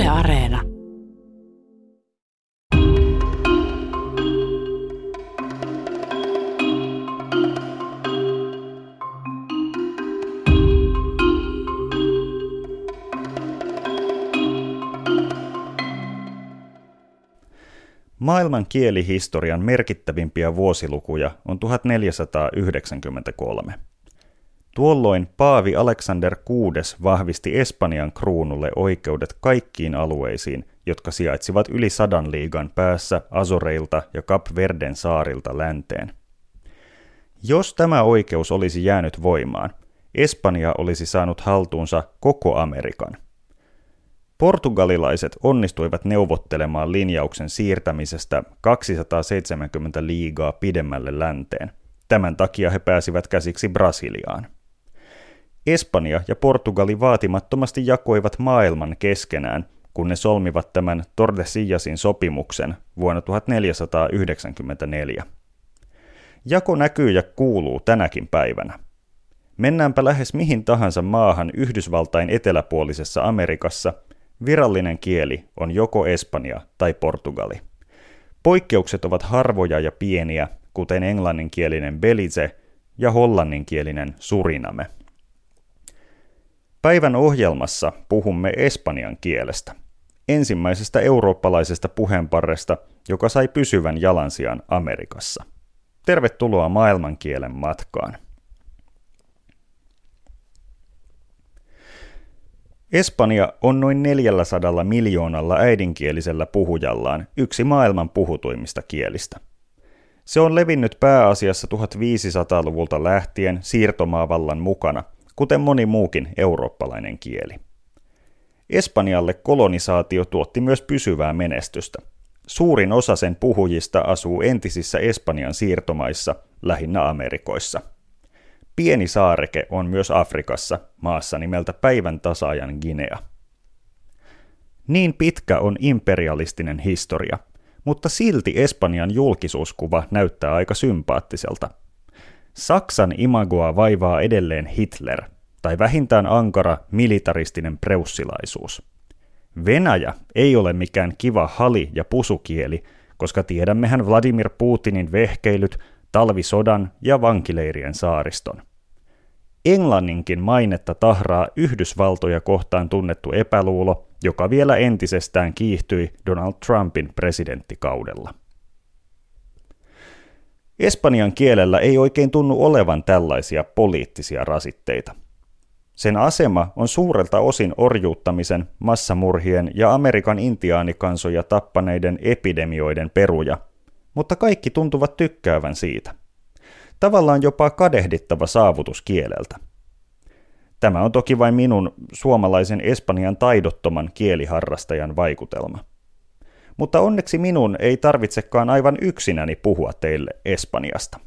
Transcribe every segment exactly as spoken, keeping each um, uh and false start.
Yle Areena. Maailman kielihistorian merkittävimpiä vuosilukuja on tuhatneljäsataayhdeksänkymmentäkolme. Tuolloin paavi Aleksander kuudes vahvisti Espanjan kruunulle oikeudet kaikkiin alueisiin, jotka sijaitsivat yli sadan liigan päässä Azoreilta ja Kap Verden saarilta länteen. Jos tämä oikeus olisi jäänyt voimaan, Espanja olisi saanut haltuunsa koko Amerikan. Portugalilaiset onnistuivat neuvottelemaan linjauksen siirtämisestä kaksisataaseitsemänkymmentä liigaa pidemmälle länteen. Tämän takia he pääsivät käsiksi Brasiliaan. Espanja ja Portugali vaatimattomasti jakoivat maailman keskenään, kun ne solmivat tämän Tordesillasin sopimuksen vuonna tuhatneljäsataayhdeksänkymmentäneljä. Jako näkyy ja kuuluu tänäkin päivänä. Mennäänpä lähes mihin tahansa maahan Yhdysvaltain eteläpuolisessa Amerikassa, virallinen kieli on joko Espanja tai Portugali. Poikkeukset ovat harvoja ja pieniä, kuten englanninkielinen Belize ja hollanninkielinen Suriname. Päivän ohjelmassa puhumme espanjan kielestä, ensimmäisestä eurooppalaisesta puheenparresta, joka sai pysyvän jalansijan Amerikassa. Tervetuloa maailmankielen matkaan. Espanja on noin neljälläsadalla miljoonalla äidinkielisellä puhujallaan yksi maailman puhutuimmista kielistä. Se on levinnyt pääasiassa tuhatviisisataaluvulta lähtien siirtomaavallan mukana, kuten moni muukin eurooppalainen kieli. Espanjalle kolonisaatio tuotti myös pysyvää menestystä. Suurin osa sen puhujista asuu entisissä Espanjan siirtomaissa, lähinnä Amerikoissa. Pieni saareke on myös Afrikassa, maassa nimeltä päivän tasaajan Guinea. Niin pitkä on imperialistinen historia, mutta silti Espanjan julkisuuskuva näyttää aika sympaattiselta. Saksan imagoa vaivaa edelleen Hitler, tai vähintään ankara militaristinen preussilaisuus. Venäjä ei ole mikään kiva hali- ja pusukieli, koska tiedämmehän Vladimir Putinin vehkeilyt, talvisodan ja vankileirien saariston. Englanninkin mainetta tahraa Yhdysvaltoja kohtaan tunnettu epäluulo, joka vielä entisestään kiihtyi Donald Trumpin presidenttikaudella. Espanjan kielellä ei oikein tunnu olevan tällaisia poliittisia rasitteita. Sen asema on suurelta osin orjuuttamisen, massamurhien ja Amerikan intiaanikansoja tappaneiden epidemioiden peruja, mutta kaikki tuntuvat tykkäävän siitä. Tavallaan jopa kadehdittava saavutus kieleltä. Tämä on toki vain minun suomalaisen Espanjan taidottoman kieliharrastajan vaikutelma. Mutta onneksi minun ei tarvitsekaan aivan yksinäni puhua teille Espanjasta.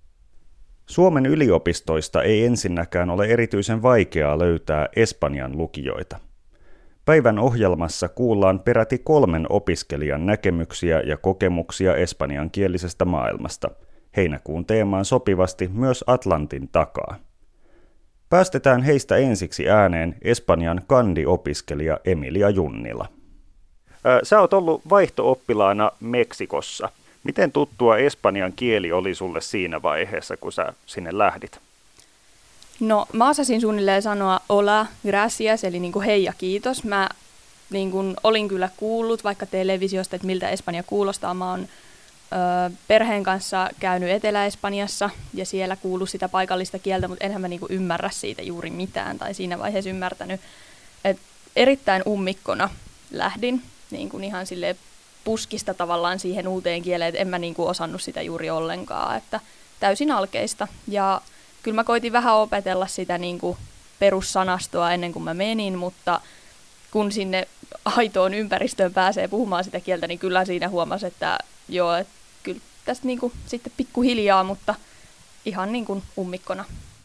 Suomen yliopistoista ei ensinnäkään ole erityisen vaikeaa löytää Espanjan lukijoita. Päivän ohjelmassa kuullaan peräti kolmen opiskelijan näkemyksiä ja kokemuksia espanjankielisestä maailmasta, heinäkuun teemaan sopivasti myös Atlantin takaa. Päästetään heistä ensiksi ääneen Espanjan kandi-opiskelija Emilia Junnila. Sä oot ollut vaihto-oppilaana Meksikossa. Miten tuttua espanjan kieli oli sulle siinä vaiheessa, kun sä sinne lähdit? No, mä osasin suunnilleen sanoa hola, gracias, eli niin kuin hei ja kiitos. Mä niin kuin olin kyllä kuullut vaikka televisiosta, että miltä Espanja kuulostaa. Mä oon ö, perheen kanssa käynyt Etelä-Espanjassa ja siellä kuullut sitä paikallista kieltä, mutta enhän mä niin kuin ymmärrä siitä juuri mitään tai siinä vaiheessa ymmärtänyt. Et erittäin ummikkona lähdin niin kuin ihan silleen puskista tavallaan siihen uuteen kieleen, että en mä niin kuin osannut sitä juuri ollenkaan, että täysin alkeista. Ja kyllä mä koitin vähän opetella sitä niin kuin perussanastoa ennen kuin mä menin, mutta kun sinne aitoon ympäristöön pääsee puhumaan sitä kieltä, niin kyllä siinä huomasi, että joo, että kyllä tästä niin kuin sitten pikkuhiljaa, mutta ihan niin kuin ummikkona.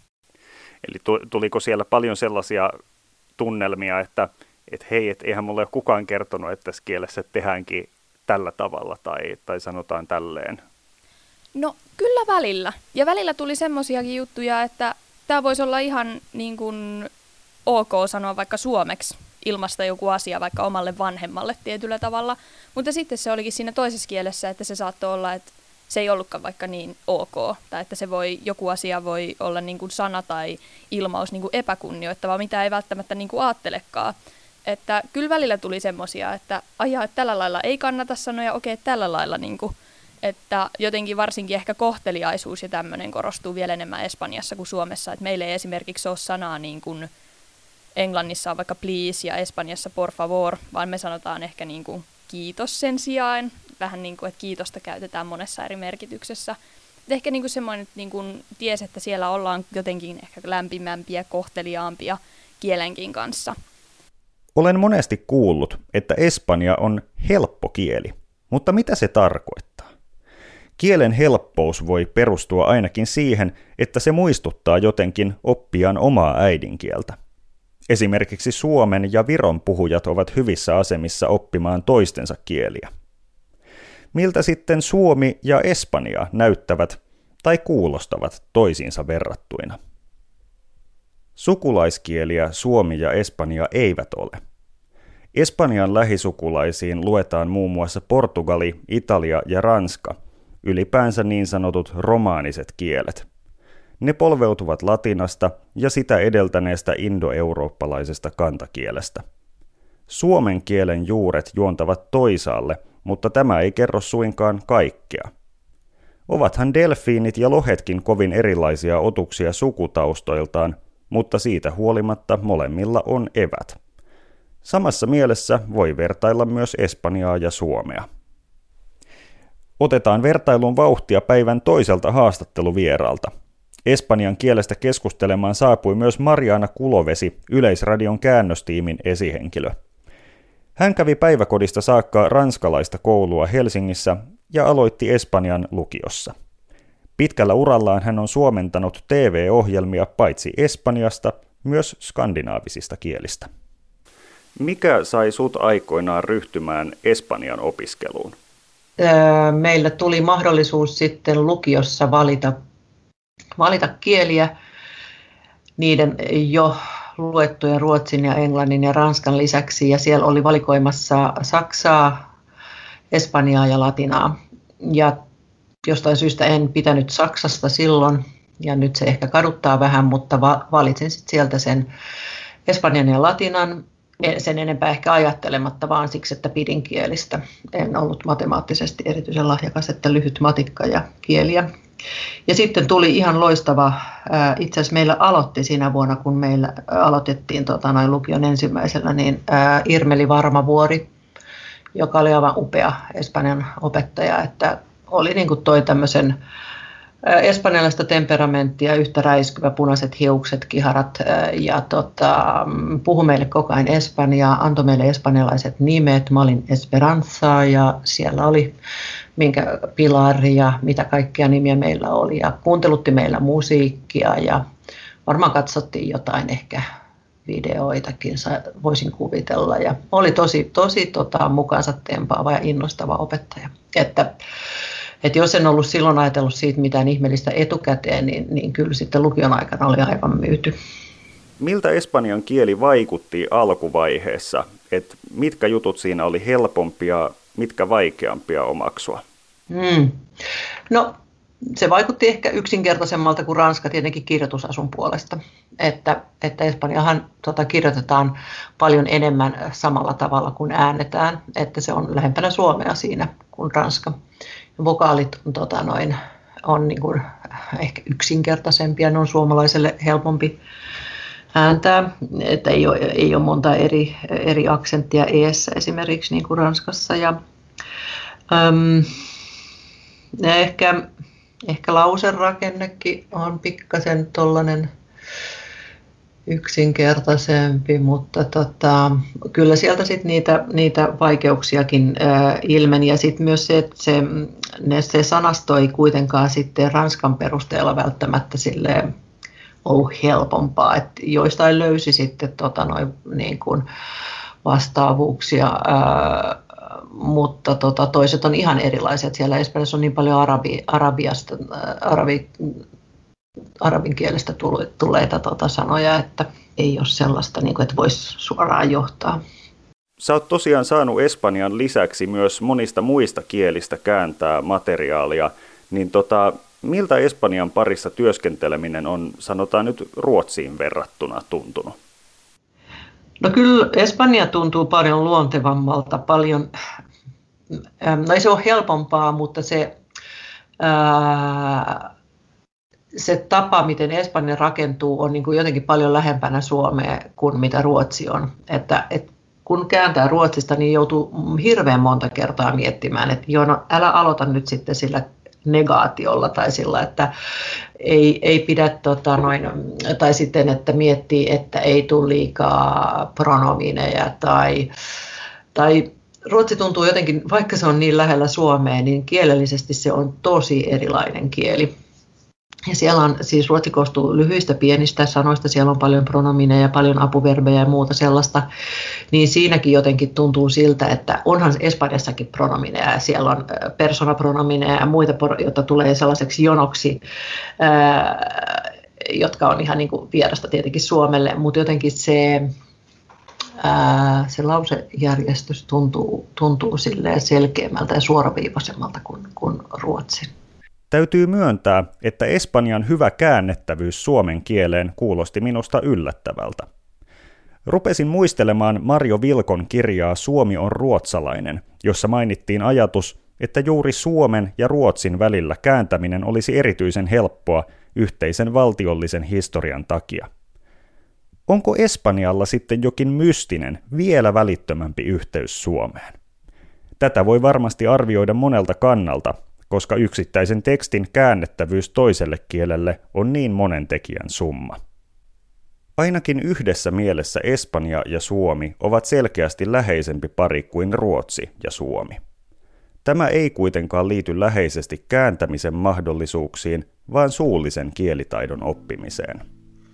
Eli tuliko siellä paljon sellaisia tunnelmia, että, että hei, et eihän mulle ole kukaan kertonut, että tässä kielessä tehdäänkin tällä tavalla tai, tai sanotaan tälleen? No kyllä välillä. Ja välillä tuli semmosiakin juttuja, että tämä voisi olla ihan niin kuin ok sanoa vaikka suomeksi. ilmaista joku asia vaikka omalle vanhemmalle tietyllä tavalla, mutta sitten se olikin siinä toisessa kielessä, että se saattoi olla, että se ei ollutkaan vaikka niin ok, tai että se voi, joku asia voi olla niin kuin sana tai ilmaus niin kuin epäkunnioittava, mitä ei välttämättä niin kuin ajattelekaan. Että kyllä välillä tuli semmoisia, että ajaa, että tällä lailla ei kannata sanoa ja okei, tällä lailla, niin kuin, että jotenkin varsinkin ehkä kohteliaisuus ja tämmöinen korostuu vielä enemmän Espanjassa kuin Suomessa, että meillä ei esimerkiksi ole sanaa niin kuin Englannissa on vaikka please ja Espanjassa por favor, vaan me sanotaan ehkä niin kuin kiitos sen sijaan, vähän niin kuin, että kiitosta käytetään monessa eri merkityksessä. Et ehkä niin kuin semmoinen, että niin kuin ties, että siellä ollaan jotenkin ehkä lämpimämpiä, kohteliaampia kielenkin kanssa. Olen monesti kuullut, että espanja on helppo kieli, mutta mitä se tarkoittaa? Kielen helppous voi perustua ainakin siihen, että se muistuttaa jotenkin oppijan omaa äidinkieltä. Esimerkiksi Suomen ja Viron puhujat ovat hyvissä asemissa oppimaan toistensa kieliä. Miltä sitten Suomi ja Espanja näyttävät tai kuulostavat toisiinsa verrattuina? Sukulaiskieliä Suomi ja Espanja eivät ole. Espanjan lähisukulaisiin luetaan muun muassa Portugali, Italia ja Ranska, ylipäänsä niin sanotut romaaniset kielet. Ne polveutuvat latinasta ja sitä edeltäneestä indoeurooppalaisesta kantakielestä. Suomen kielen juuret juontavat toisaalle, mutta tämä ei kerro suinkaan kaikkea. Ovathan delfiinit ja lohetkin kovin erilaisia otuksia sukutaustoiltaan, mutta siitä huolimatta molemmilla on evät. Samassa mielessä voi vertailla myös Espanjaa ja Suomea. Otetaan vertailun vauhtia päivän toiselta haastatteluvieraalta. Espanjan kielestä keskustelemaan saapui myös Mariana Kulovesi, Yleisradion käännöstiimin esihenkilö. Hän kävi päiväkodista saakka ranskalaista koulua Helsingissä ja aloitti Espanjan lukiossa. Pitkällä urallaan hän on suomentanut T V-ohjelmia paitsi Espanjasta, myös skandinaavisista kielistä. Mikä sai sut aikoinaan ryhtymään Espanjan opiskeluun? Meillä tuli mahdollisuus sitten lukiossa valita, valita kieliä niiden jo luettujen ruotsin ja englannin ja ranskan lisäksi. Ja siellä oli valikoimassa saksaa, espanjaa ja latinaa. Ja jostain syystä en pitänyt saksasta silloin, ja nyt se ehkä kaduttaa vähän, mutta valitsin sitten sieltä sen espanjan ja latinan. Sen enempää ehkä ajattelematta, vaan siksi, että pidin kielistä. En ollut matemaattisesti erityisen lahjakas, että lyhyt matikka ja kieliä. Ja sitten tuli ihan loistava, itse asiassa meillä aloitti siinä vuonna, kun meillä aloitettiin tota, noin lukion ensimmäisellä, niin ää, Irmeli Varmavuori, joka oli aivan upea espanjan opettaja, että oli niin kuin toi tämmöisen espanjalaista temperamenttia, yhtä räiskyvä, punaiset hiukset, kiharat ja tota, puhui meille koko ajan espanjaa, antoi meille espanjalaiset nimet. Mä olin Esperanza ja siellä oli minkä Pilar ja mitä kaikkia nimiä meillä oli ja kuuntelutti meillä musiikkia ja varmaan katsottiin jotain ehkä videoitakin, voisin kuvitella ja oli tosi, tosi tota, mukaansa tempaava ja innostava opettaja. Että Että jos en ollut silloin ajatellut siitä mitään ihmeellistä etukäteen, niin, niin kyllä sitten lukion aikana oli aivan myyty. Miltä espanjan kieli vaikutti alkuvaiheessa? Et mitkä jutut siinä oli helpompia, mitkä vaikeampia omaksua? Hmm. No se vaikutti ehkä yksinkertaisemmalta kuin ranska tietenkin kirjoitusasun puolesta. Että, että espanjahan tota, kirjoitetaan paljon enemmän samalla tavalla kuin äänetään, että se on lähempänä suomea siinä kuin ranska. Vokaalit tota, noin, on niin kuin, ehkä yksinkertaisempia, ne on suomalaiselle helpompi ääntää, että ei ole, ei ole monta eri, eri aksenttia eessä esimerkiksi niin kuin ranskassa. Ja, äm, ehkä, ehkä lauserakennekin on pikkasen tollainen yksinkertaisempi, mutta tota, kyllä sieltä sit niitä, niitä vaikeuksiakin ää, ilmeni ja sitten myös se, että se, ne, se sanasto ei kuitenkaan sitten ranskan perusteella välttämättä silleen ollut helpompaa, että joistain löysi sitten tota, noin, niin kuin vastaavuuksia, ää, mutta tota, toiset on ihan erilaiset. Siellä Espanjassa on niin paljon arabi, arabiasta, arabi, arabin kielestä tulleita tota, sanoja, että ei ole sellaista, niin kuin, että voisi suoraan johtaa. Sä oot tosiaan saanut espanjan lisäksi myös monista muista kielistä kääntää materiaalia, niin tota, miltä espanjan parissa työskenteleminen on, sanotaan nyt Ruotsiin verrattuna, tuntunut? No kyllä Espanja tuntuu paljon luontevammalta, paljon, no ei se ole helpompaa, mutta se, ää, se tapa, miten Espanja rakentuu, on niin kuin jotenkin paljon lähempänä Suomea kuin mitä Ruotsi on. Että, et kun kääntää Ruotsista, niin joutuu hirveän monta kertaa miettimään, että joo, no älä aloita nyt sitten sillä negaatiolla tai sillä, että ei, ei pidä, tota, noin, tai sitten, että miettii, että ei tule liikaa pronomineja tai, tai ruotsi tuntuu jotenkin, vaikka se on niin lähellä Suomea, niin kielellisesti se on tosi erilainen kieli. Ja siellä on, siis ruotsi koostuu lyhyistä pienistä sanoista, siellä on paljon pronomineja, paljon apuverbejä ja muuta sellaista, niin siinäkin jotenkin tuntuu siltä, että onhan Espanjassakin pronomineja, siellä on persoonapronomineja ja muita, joita tulee sellaiseksi jonoksi, ää, jotka on ihan niin kuin vierasta tietenkin Suomelle, mutta jotenkin se, ää, se lausejärjestys tuntuu, tuntuu silleen selkeämmältä ja suoraviivaisemmalta kuin, kuin ruotsin. Täytyy myöntää, että espanjan hyvä käännettävyys suomen kieleen kuulosti minusta yllättävältä. Rupesin muistelemaan Marjo Vilkon kirjaa Suomi on ruotsalainen, jossa mainittiin ajatus, että juuri Suomen ja Ruotsin välillä kääntäminen olisi erityisen helppoa yhteisen valtiollisen historian takia. Onko Espanjalla sitten jokin mystinen, vielä välittömämpi yhteys Suomeen? Tätä voi varmasti arvioida monelta kannalta, koska yksittäisen tekstin käännettävyys toiselle kielelle on niin monen tekijän summa. Ainakin yhdessä mielessä Espanja ja Suomi ovat selkeästi läheisempi pari kuin Ruotsi ja Suomi. Tämä ei kuitenkaan liity läheisesti kääntämisen mahdollisuuksiin, vaan suullisen kielitaidon oppimiseen.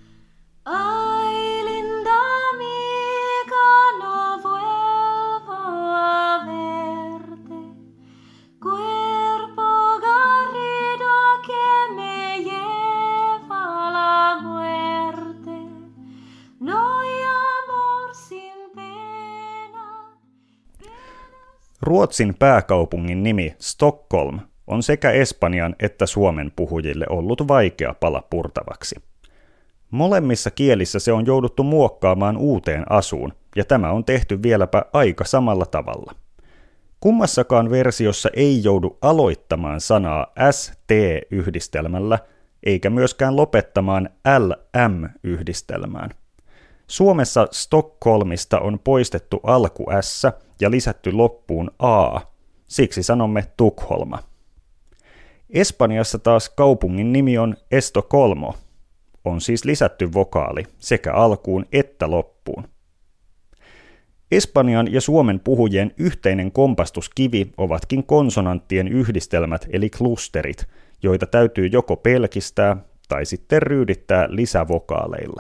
Ruotsin pääkaupungin nimi Stockholm on sekä Espanjan että Suomen puhujille ollut vaikea pala purtavaksi. Molemmissa kielissä se on jouduttu muokkaamaan uuteen asuun, ja tämä on tehty vieläpä aika samalla tavalla. Kummassakaan versiossa ei joudu aloittamaan sanaa st-yhdistelmällä, eikä myöskään lopettamaan lm-yhdistelmään. Suomessa Stockholmista on poistettu alku s ja lisätty loppuun a, siksi sanomme Tukholma. Espanjassa taas kaupungin nimi on Estocolmo, on siis lisätty vokaali sekä alkuun että loppuun. Espanjan ja suomen puhujien yhteinen kompastuskivi ovatkin konsonanttien yhdistelmät eli klusterit, joita täytyy joko pelkistää tai sitten ryydittää lisävokaaleilla.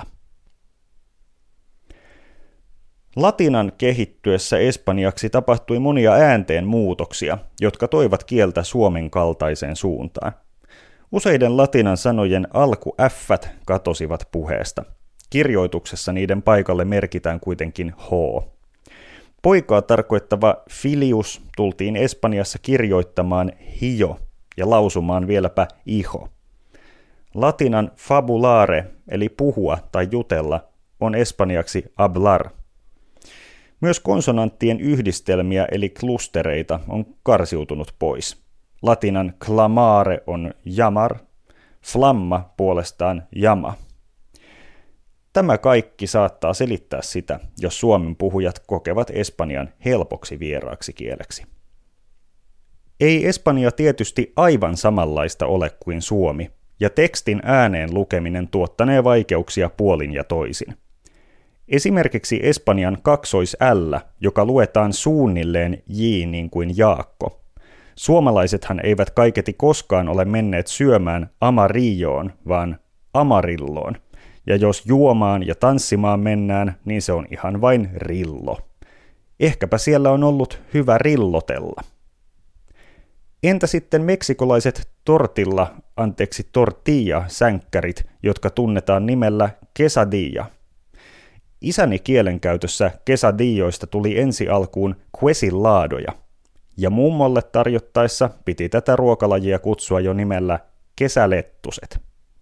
Latinan kehittyessä espanjaksi tapahtui monia äänteen muutoksia, jotka toivat kieltä suomen kaltaiseen suuntaan. Useiden latinan sanojen alku-äffät katosivat puheesta. Kirjoituksessa niiden paikalle merkitään kuitenkin h. Poikaa tarkoittava filius tultiin Espanjassa kirjoittamaan hio ja lausumaan vieläpä iho. Latinan fabulare eli puhua tai jutella on espanjaksi hablar. Myös konsonanttien yhdistelmiä eli klustereita on karsiutunut pois. Latinan clamare on jamar, flamma puolestaan jama. Tämä kaikki saattaa selittää sitä, jos suomen puhujat kokevat espanjan helpoksi vieraaksi kieleksi. Ei espanja tietysti aivan samanlaista ole kuin suomi, ja tekstin ääneen lukeminen tuottanee vaikeuksia puolin ja toisin. Esimerkiksi espanjan kaksois L, joka luetaan suunnilleen J niin kuin Jaakko. Suomalaisethan eivät kaiketi koskaan ole menneet syömään amarilloon, vaan amarilloon. Ja jos juomaan ja tanssimaan mennään, niin se on ihan vain rillo. Ehkäpä siellä on ollut hyvä rillotella. Entä sitten meksikolaiset tortilla, anteeksi tortilla-sänkkärit, jotka tunnetaan nimellä quesadilla? Isäni kielenkäytössä quesadilloista tuli ensi alkuun quesilaadoja, ja mummolle tarjottaessa piti tätä ruokalajia kutsua jo nimellä kesälettuset.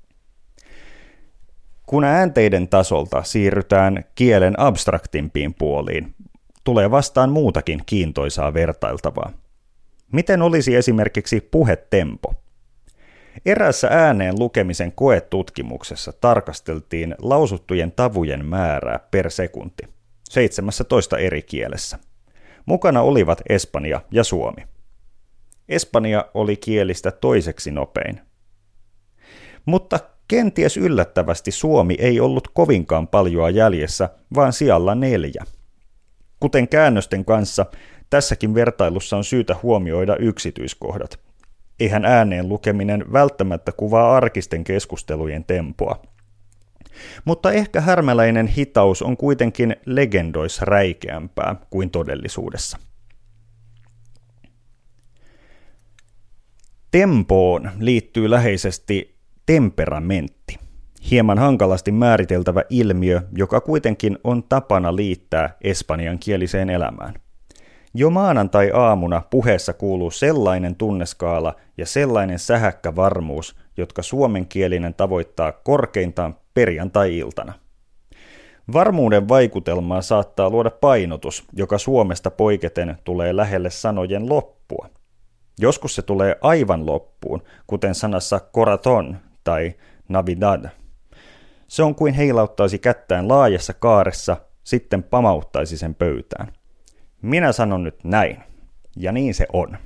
Kun äänteiden tasolta siirrytään kielen abstraktimpiin puoliin, tulee vastaan muutakin kiintoisaa vertailtavaa. Miten olisi esimerkiksi puhetempo? Eräässä ääneen lukemisen koetutkimuksessa tarkasteltiin lausuttujen tavujen määrää per sekunti, seitsemässätoista eri kielessä. Mukana olivat Espanja ja Suomi. Espanja oli kielistä toiseksi nopein. Mutta kenties yllättävästi Suomi ei ollut kovinkaan paljoa jäljessä, vaan sijalla neljä. Kuten käännösten kanssa, tässäkin vertailussa on syytä huomioida yksityiskohdat. Eihän ääneen lukeminen välttämättä kuvaa arkisten keskustelujen tempoa. Mutta ehkä härmäläinen hitaus on kuitenkin legendoissa räikeämpää kuin todellisuudessa. Tempoon liittyy läheisesti temperamentti, hieman hankalasti määriteltävä ilmiö, joka kuitenkin on tapana liittää espanjankieliseen elämään. Jo maanantai-aamuna puheessa kuuluu sellainen tunneskaala ja sellainen sähäkkä varmuus, jotka suomenkielinen tavoittaa korkeintaan perjantai-iltana. Varmuuden vaikutelmaa saattaa luoda painotus, joka Suomesta poiketen tulee lähelle sanojen loppua. Joskus se tulee aivan loppuun, kuten sanassa corazón tai navidad. Se on kuin heilauttaisi kättään laajassa kaaressa, sitten pamauttaisi sen pöytään. Minä sanon nyt näin, ja niin se on.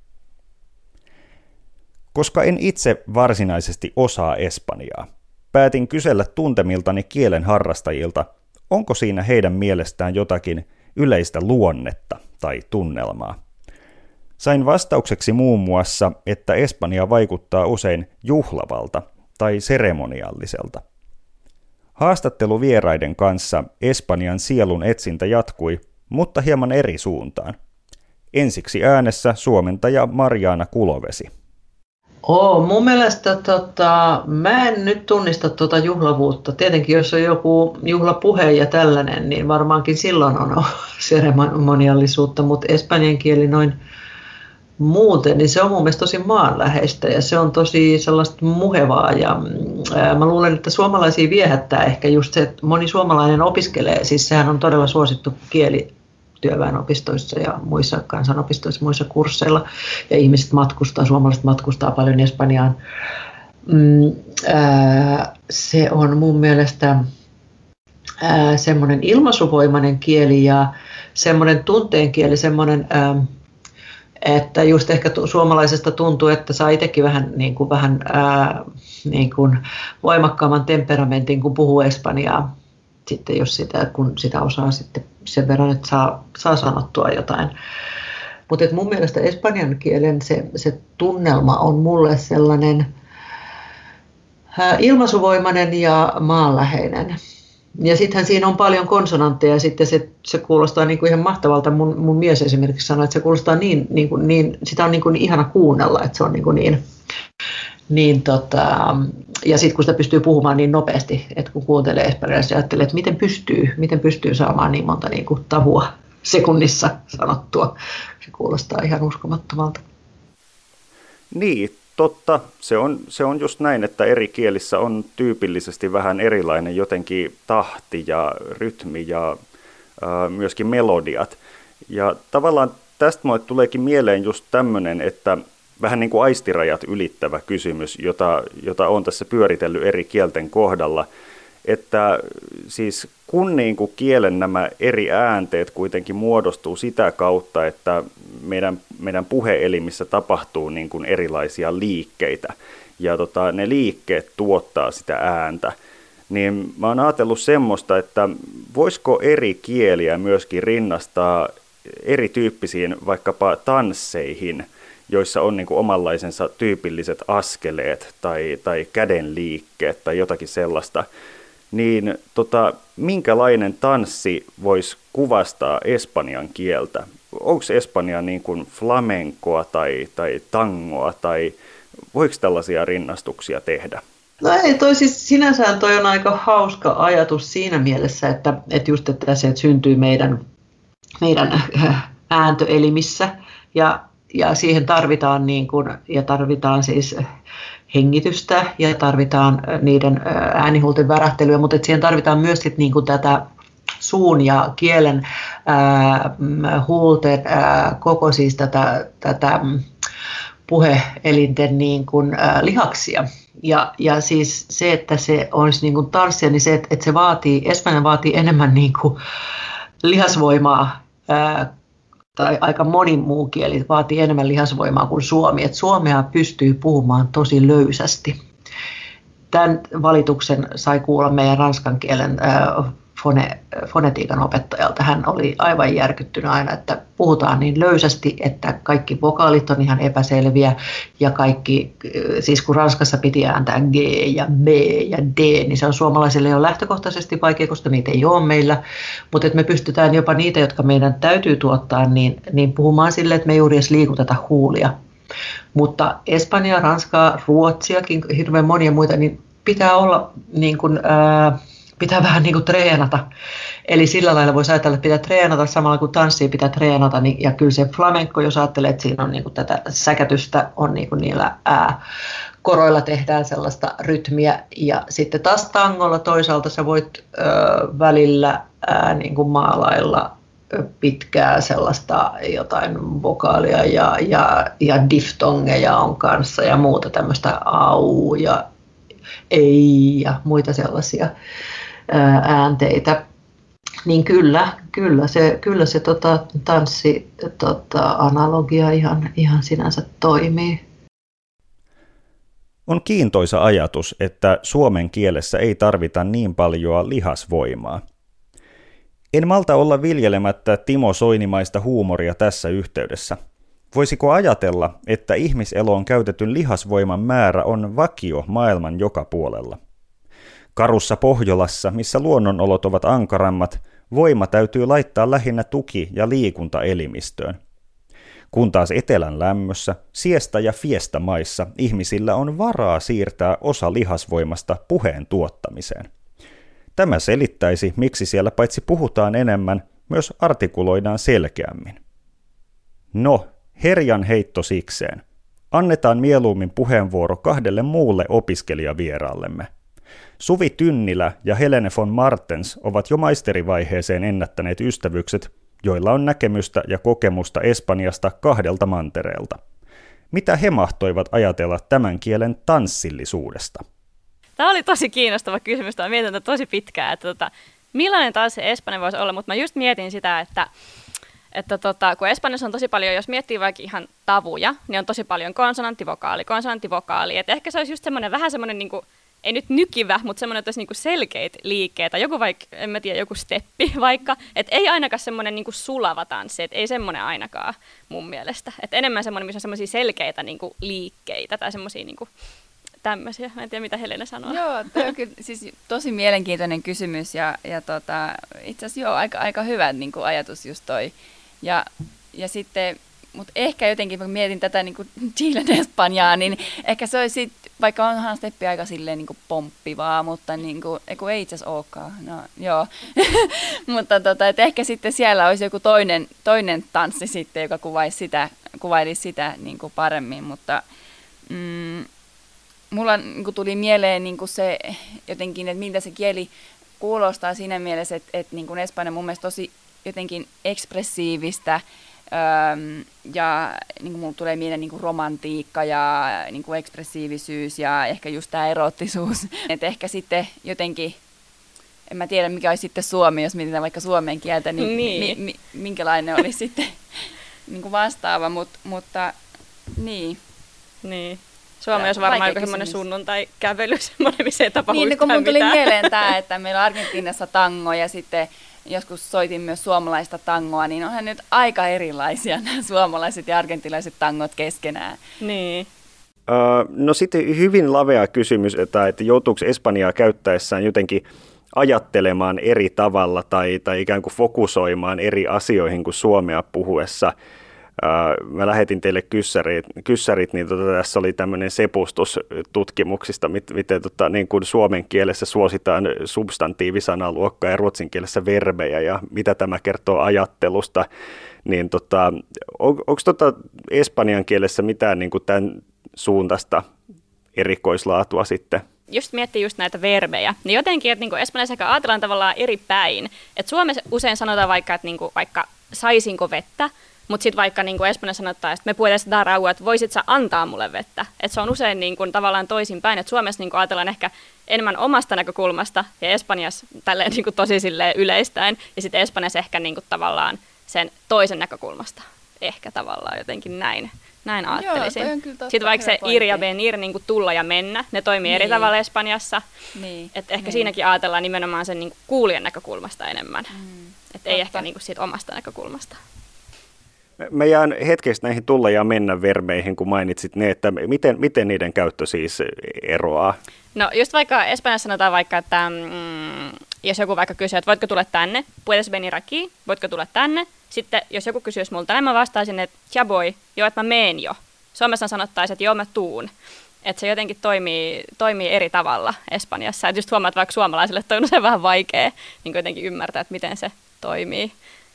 Koska en itse varsinaisesti osaa espanjaa, päätin kysellä tuntemiltani kielen harrastajilta, onko siinä heidän mielestään jotakin yleistä luonnetta tai tunnelmaa. Sain vastaukseksi muun muassa, että Espanja vaikuttaa usein juhlavalta tai seremonialliselta. Haastatteluvieraiden kanssa Espanjan sielun etsintä jatkui, mutta hieman eri suuntaan. Ensiksi äänessä suomentaja Marjaana Kulovesi. Oo, mun mielestä tota, mä en nyt tunnista tuota juhlavuutta. Tietenkin jos on joku juhlapuhe ja tällainen, niin varmaankin silloin on seremoniallisuutta, mutta espanjan kieli noin muuten, niin se on mun mielestä tosi maanläheistä ja se on tosi sellaista muhevaa ja ää, mä luulen, että suomalaisia viehättää ehkä just se, että moni suomalainen opiskelee, siis sehän on todella suosittu kieli työväenopistoissa ja muissa kansanopistoissa, muissa kursseilla ja ihmiset matkustaa, suomalaiset matkustaa paljon Espanjaan. Mm, ää, se on mun mielestä ää, semmoinen ilmaisuvoimainen kieli ja semmoinen tunteen kieli, semmoinen ää, että just ehkä suomalaisesta tuntuu, että saa itsekin vähän, niin kuin, vähän ää, niin kuin voimakkaamman temperamentin, kun puhuu espanjaa, sitten jos sitä, kun sitä osaa sitten sen verran, että saa, saa sanottua jotain. Mutta mun mielestä espanjan kielen se, se tunnelma on mulle sellainen ää, ilmaisuvoimainen ja maanläheinen. Ja sittenhän siinä on paljon konsonantteja ja sitten se, se kuulostaa niin kuin ihan mahtavalta. Mun, mun mies esimerkiksi sanoi, että se kuulostaa niin, niin, kuin, niin sitä on niin, kuin ihana kuunnella, että se on niin, kuin niin, niin tota, ja sitten kun sitä pystyy puhumaan niin nopeasti, että kun kuuntelee espanjalaisia, ajattelee, että miten pystyy, miten pystyy saamaan niin monta niin kuin tavua sekunnissa sanottua. Se kuulostaa ihan uskomattomalta. Niin, totta. Se on, se on just näin, että eri kielissä on tyypillisesti vähän erilainen jotenkin tahti ja rytmi ja äh, myöskin melodiat. Ja tavallaan tästä mulle tuleekin mieleen just tämmöinen, että vähän niin kuin aistirajat ylittävä kysymys, jota, jota olen tässä pyöritellyt eri kielten kohdalla, että siis kun niin kuin kielen nämä eri äänteet kuitenkin muodostuu sitä kautta, että meidän, meidän puheelimissä tapahtuu niin kuin erilaisia liikkeitä ja tota, ne liikkeet tuottaa sitä ääntä, niin mä oon ajatellut semmoista, että voisiko eri kieliä myöskin rinnastaa erityyppisiin vaikkapa tansseihin, joissa on niin kuin omanlaisensa tyypilliset askeleet tai, tai kädenliikkeet tai jotakin sellaista, niin tota, minkälainen tanssi voisi kuvastaa espanjan kieltä? Onko Espanja niin kuin flamenkoa tai, tai tangoa tai voiko tällaisia rinnastuksia tehdä? No ei, toi siis sinänsä toi on aika hauska ajatus siinä mielessä, että, että just että se että syntyy meidän, meidän ääntöelimissä ja, ja siihen tarvitaan, niin kuin, ja tarvitaan siis hengitystä ja tarvitaan niiden äänihuulten värähtelyä, mutta että siihen tarvitaan myös sit niin kuin tätä suun ja kielen ää, huulten ää, koko siis tätä, tätä puheelinten niin kuin, ää, lihaksia. Ja, ja siis se, että se olisi niin kuin tanssia, niin se, että, että se vaatii, Espanja vaatii enemmän niin kuin lihasvoimaa, ää, tai aika moni muu kieli vaatii enemmän lihasvoimaa kuin suomi. Että suomea pystyy puhumaan tosi löysästi. Tämän valituksen sai kuulla meidän ranskan kielen ää, fone, fonetiikan opettajalta. Hän oli aivan järkyttynyt aina, että puhutaan niin löysästi, että kaikki vokaalit on ihan epäselviä ja kaikki, siis kun Ranskassa piti ääntää G ja B ja D, niin se on suomalaisille jo lähtökohtaisesti vaikea, koska niitä ei ole meillä, mutta että me pystytään jopa niitä, jotka meidän täytyy tuottaa, niin, niin puhumaan sille, että me juuri edes liikuteta huulia. Mutta Espanjaa, Ranskaa, Ruotsiakin, hirveän monia muita, niin pitää olla niin kuin, ää, pitää vähän niin kuin treenata. Eli sillä lailla voisi ajatella, että pitää treenata samalla kuin tanssia pitää treenata. Niin, ja kyllä se flamenco, jos ajattelee, että siinä on niin kuin tätä säkätystä, on niin kuin niillä ää, koroilla tehdään sellaista rytmiä. Ja sitten taas tangolla toisaalta sä voit ö, välillä ää, niin kuin maalailla pitkää sellaista jotain vokaalia ja, ja, ja diftongeja on kanssa ja muuta tämmöistä au ja ei ja muita sellaisia äänteitä, niin kyllä, kyllä se, kyllä se tota, tanssi tota, analogia ihan, ihan sinänsä toimii. On kiintoisa ajatus, että suomen kielessä ei tarvita niin paljon lihasvoimaa. En malta olla viljelemättä Timo Soinimaista huumoria tässä yhteydessä. Voisiko ajatella, että ihmiseloon käytetyn lihasvoiman määrä on vakio maailman joka puolella? Karussa Pohjolassa, missä luonnonolot ovat ankarammat, voima täytyy laittaa lähinnä tuki- ja liikuntaelimistöön. Kun taas etelän lämmössä, siesta- ja fiesta-maissa ihmisillä on varaa siirtää osa lihasvoimasta puheen tuottamiseen. Tämä selittäisi, miksi siellä paitsi puhutaan enemmän, myös artikuloidaan selkeämmin. No, herjan heitto sikseen. Annetaan mieluummin puheenvuoro kahdelle muulle opiskelijavieraallemme. Suvi Tynnilä ja Helene von Martens ovat jo maisterivaiheeseen ennättäneet ystävykset, joilla on näkemystä ja kokemusta Espanjasta kahdelta mantereelta. Mitä he mahtoivat ajatella tämän kielen tanssillisuudesta? Tämä oli tosi kiinnostava kysymys. Mä mietin tätä tosi pitkään, että tota, millainen tanssi Espanja voisi olla, mutta mä just mietin sitä, että, että tota, kun Espanjassa on tosi paljon, jos miettii vaikka ihan tavuja, niin on tosi paljon konsonanttivokaali, konsonanttivokaali. Että ehkä se olisi just semmoinen vähän semmoinen, niin kuin, ei nyt nykivä, mutta semmoinen, että olisi niin kuin selkeitä liikkeitä. Joku vaikka, en mä tiedä, joku steppi vaikka. Että ei ainakaan semmoinen niin kuin sulava tanssi, että ei semmoinen ainakaan mun mielestä. Että enemmän semmoinen, missä on semmoisia selkeitä niin kuin liikkeitä tai semmoisia niin kuin tämmöisiä. Mä en tiedä, mitä Helena sanoo. Joo, toi on kyllä siis tosi mielenkiintoinen kysymys ja, ja tota, itse asiassa joo, aika, aika hyvä niin kuin ajatus just toi. Ja, ja sitten, mutta ehkä jotenkin, kun mietin tätä niin kuin Chilen Espanjaa, niin ehkä se olisi, vaikka onhan steppi aika silleen niin kuin pomppivaa, mutta niin kuin, ei, ei itse asiassa olekaan. No, joo. mutta tota, et ehkä sitten siellä olisi joku toinen, toinen tanssi sitten, joka kuvaisi sitä, kuvailisi sitä niin kuin paremmin, mutta mm, mulla niin kuin tuli mieleen niin kuin se jotenkin, että miltä se kieli kuulostaa siinä mielessä, että, että niin kuin Espanja mun mielestä tosi jotenkin ekspressiivistä öö, ja niin kuin mulla tulee mieleen niin kuin romantiikka ja niin kuin ekspressiivisyys ja ehkä just tämä erottisuus. Että ehkä sitten jotenkin, en mä tiedä mikä olisi sitten suomi, jos mietitään vaikka suomen kieltä, niin, niin. Mi, mi, minkälainen olisi sitten niin kuin vastaava, Mut, mutta niin. Niin. Suomi olisi varmaan joku semmoinen sunnuntai-kävely, semmoinen, missä ei tapahdu niin, yhtään kun mun tuli mitään. mieleen tämä, että meillä on Argentiinassa tango ja sitten joskus soitin myös suomalaista tangoa, niin onhan nyt aika erilaisia nämä suomalaiset ja argentilaiset tangot keskenään. Niin. Uh, no sitten hyvin lavea kysymys, että, että joutuuko Espanjaa käyttäessään jotenkin ajattelemaan eri tavalla tai, tai ikään kuin fokusoimaan eri asioihin kuin suomea puhuessa. Mä lähetin teille kyssärit, kyssärit niin tota, tässä oli tämmöinen sepustus tutkimuksista, mit, miten tota, niin kuin suomen kielessä suositaan substantiivisanaluokkaa ja ruotsin kielessä verbejä ja mitä tämä kertoo ajattelusta. Niin tota, on, onko tota espanjan kielessä mitään niin kuin tämän suuntaista erikoislaatua sitten? Just miettii just näitä verbejä, niin jotenkin, että niinku espanjassa ehkä ajatellaan tavallaan eri päin. Että Suomessa usein sanotaan vaikka, että niinku, vaikka saisinko vettä, mutta sitten vaikka niinku Espanjassa sanotaan, että me puhutaan dar agua, että voisit sä antaa mulle vettä. Että se on usein niinku, tavallaan toisinpäin, että Suomessa niinku ajatellaan ehkä enemmän omasta näkökulmasta ja Espanjassa tälleen niinku, tosi silleen yleistäen ja sitten Espanjassa ehkä niinku, tavallaan sen toisen näkökulmasta. Ehkä tavallaan jotenkin näin. Näin ajattelisin. Joo, sitten vaikka se ir ja venir, niin kuin tulla ja mennä, ne toimii niin eri tavalla Espanjassa. Niin. Että ehkä niin siinäkin ajatellaan nimenomaan sen niin kuin kuulijan näkökulmasta enemmän. Mm. Että ei ehkä niin kuin siitä omasta näkökulmasta. Mä jään hetkestä näihin tulla ja mennä verbeihin, kun mainitsit ne, että miten, miten niiden käyttö siis eroaa? No just vaikka Espanjassa sanotaan vaikka, että mm, jos joku vaikka kysyy, että voitko tulla tänne, puedes venir aquí, voitko tulla tänne. Sitten jos joku kysyisi multa, niin mä vastaisin, että ja voi, joo, että mä meen jo. Suomessa sanottaisiin, että joo, mä tuun. Että se jotenkin toimii, toimii eri tavalla Espanjassa. Että just huomaat, että vaikka suomalaisille toi on usein vähän vaikea niin jotenkin ymmärtää, että miten se toimii.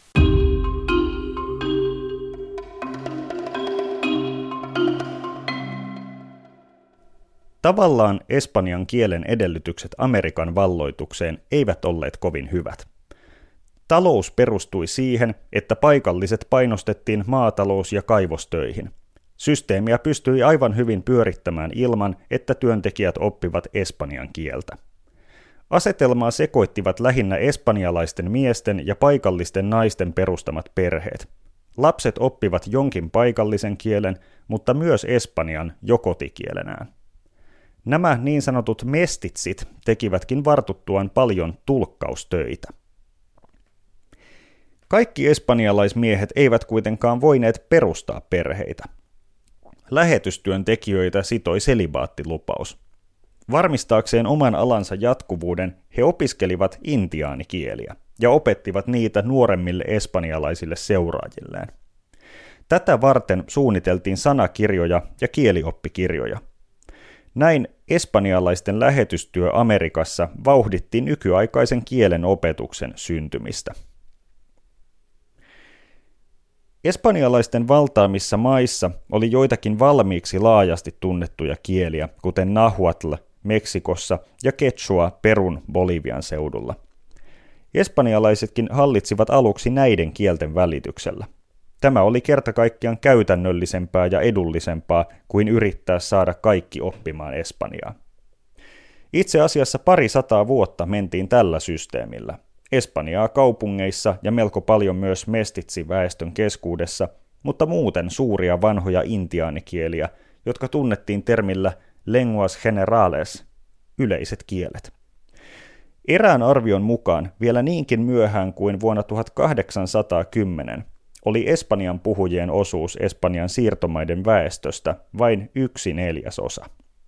Tavallaan espanjan kielen edellytykset Amerikan valloitukseen eivät olleet kovin hyvät. Talous perustui siihen, että paikalliset painostettiin maatalous- ja kaivostöihin. Systeemiä pystyi aivan hyvin pyörittämään ilman, että työntekijät oppivat espanjan kieltä. Asetelmaa sekoittivat lähinnä espanjalaisten miesten ja paikallisten naisten perustamat perheet. Lapset oppivat jonkin paikallisen kielen, mutta myös espanjan jo kotikielenään. Nämä niin sanotut mestitsit tekivätkin vartuttuaan paljon tulkkaustöitä. Kaikki espanjalaismiehet eivät kuitenkaan voineet perustaa perheitä. Lähetystyöntekijöitä sitoi selibaattilupaus. Varmistaakseen oman alansa jatkuvuuden he opiskelivat intiaanikieliä ja opettivat niitä nuoremmille espanjalaisille seuraajilleen. Tätä varten suunniteltiin sanakirjoja ja kielioppikirjoja. Näin espanjalaisten lähetystyö Amerikassa vauhditti nykyaikaisen kielen opetuksen syntymistä. Espanjalaisten valtaamissa maissa oli joitakin valmiiksi laajasti tunnettuja kieliä, kuten nahuatl Meksikossa ja quechua Perun Bolivian seudulla. Espanjalaisetkin hallitsivat aluksi näiden kielten välityksellä. Tämä oli kerta kaikkiaan käytännöllisempää ja edullisempaa kuin yrittää saada kaikki oppimaan espanjaa. Itse asiassa pari sataa vuotta mentiin tällä systeemillä. Espanjaa kaupungeissa ja melko paljon myös mestitsiväestön keskuudessa, mutta muuten suuria vanhoja intiaanikieliä, jotka tunnettiin termillä lenguas generales, yleiset kielet. Erään arvion mukaan vielä niinkin myöhään kuin vuonna tuhatkahdeksansataakymmenen oli espanjan puhujien osuus Espanjan siirtomaiden väestöstä vain yksi neljäsosa.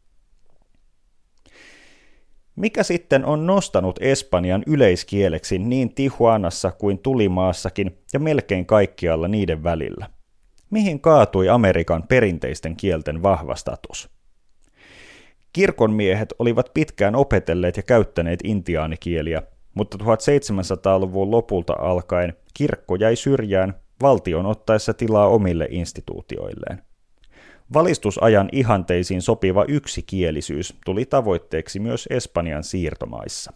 Mikä sitten on nostanut espanjan yleiskieleksi niin Tijuanassa kuin Tulimaassakin ja melkein kaikkialla niiden välillä? Mihin kaatui Amerikan perinteisten kielten vahva status? Kirkonmiehet olivat pitkään opetelleet ja käyttäneet intiaanikieliä, mutta tuhatseitsemänsataaluvun lopulta alkaen kirkko jäi syrjään valtion ottaessa tilaa omille instituutioilleen. Valistusajan ihanteisiin sopiva yksikielisyys tuli tavoitteeksi myös Espanjan siirtomaissa.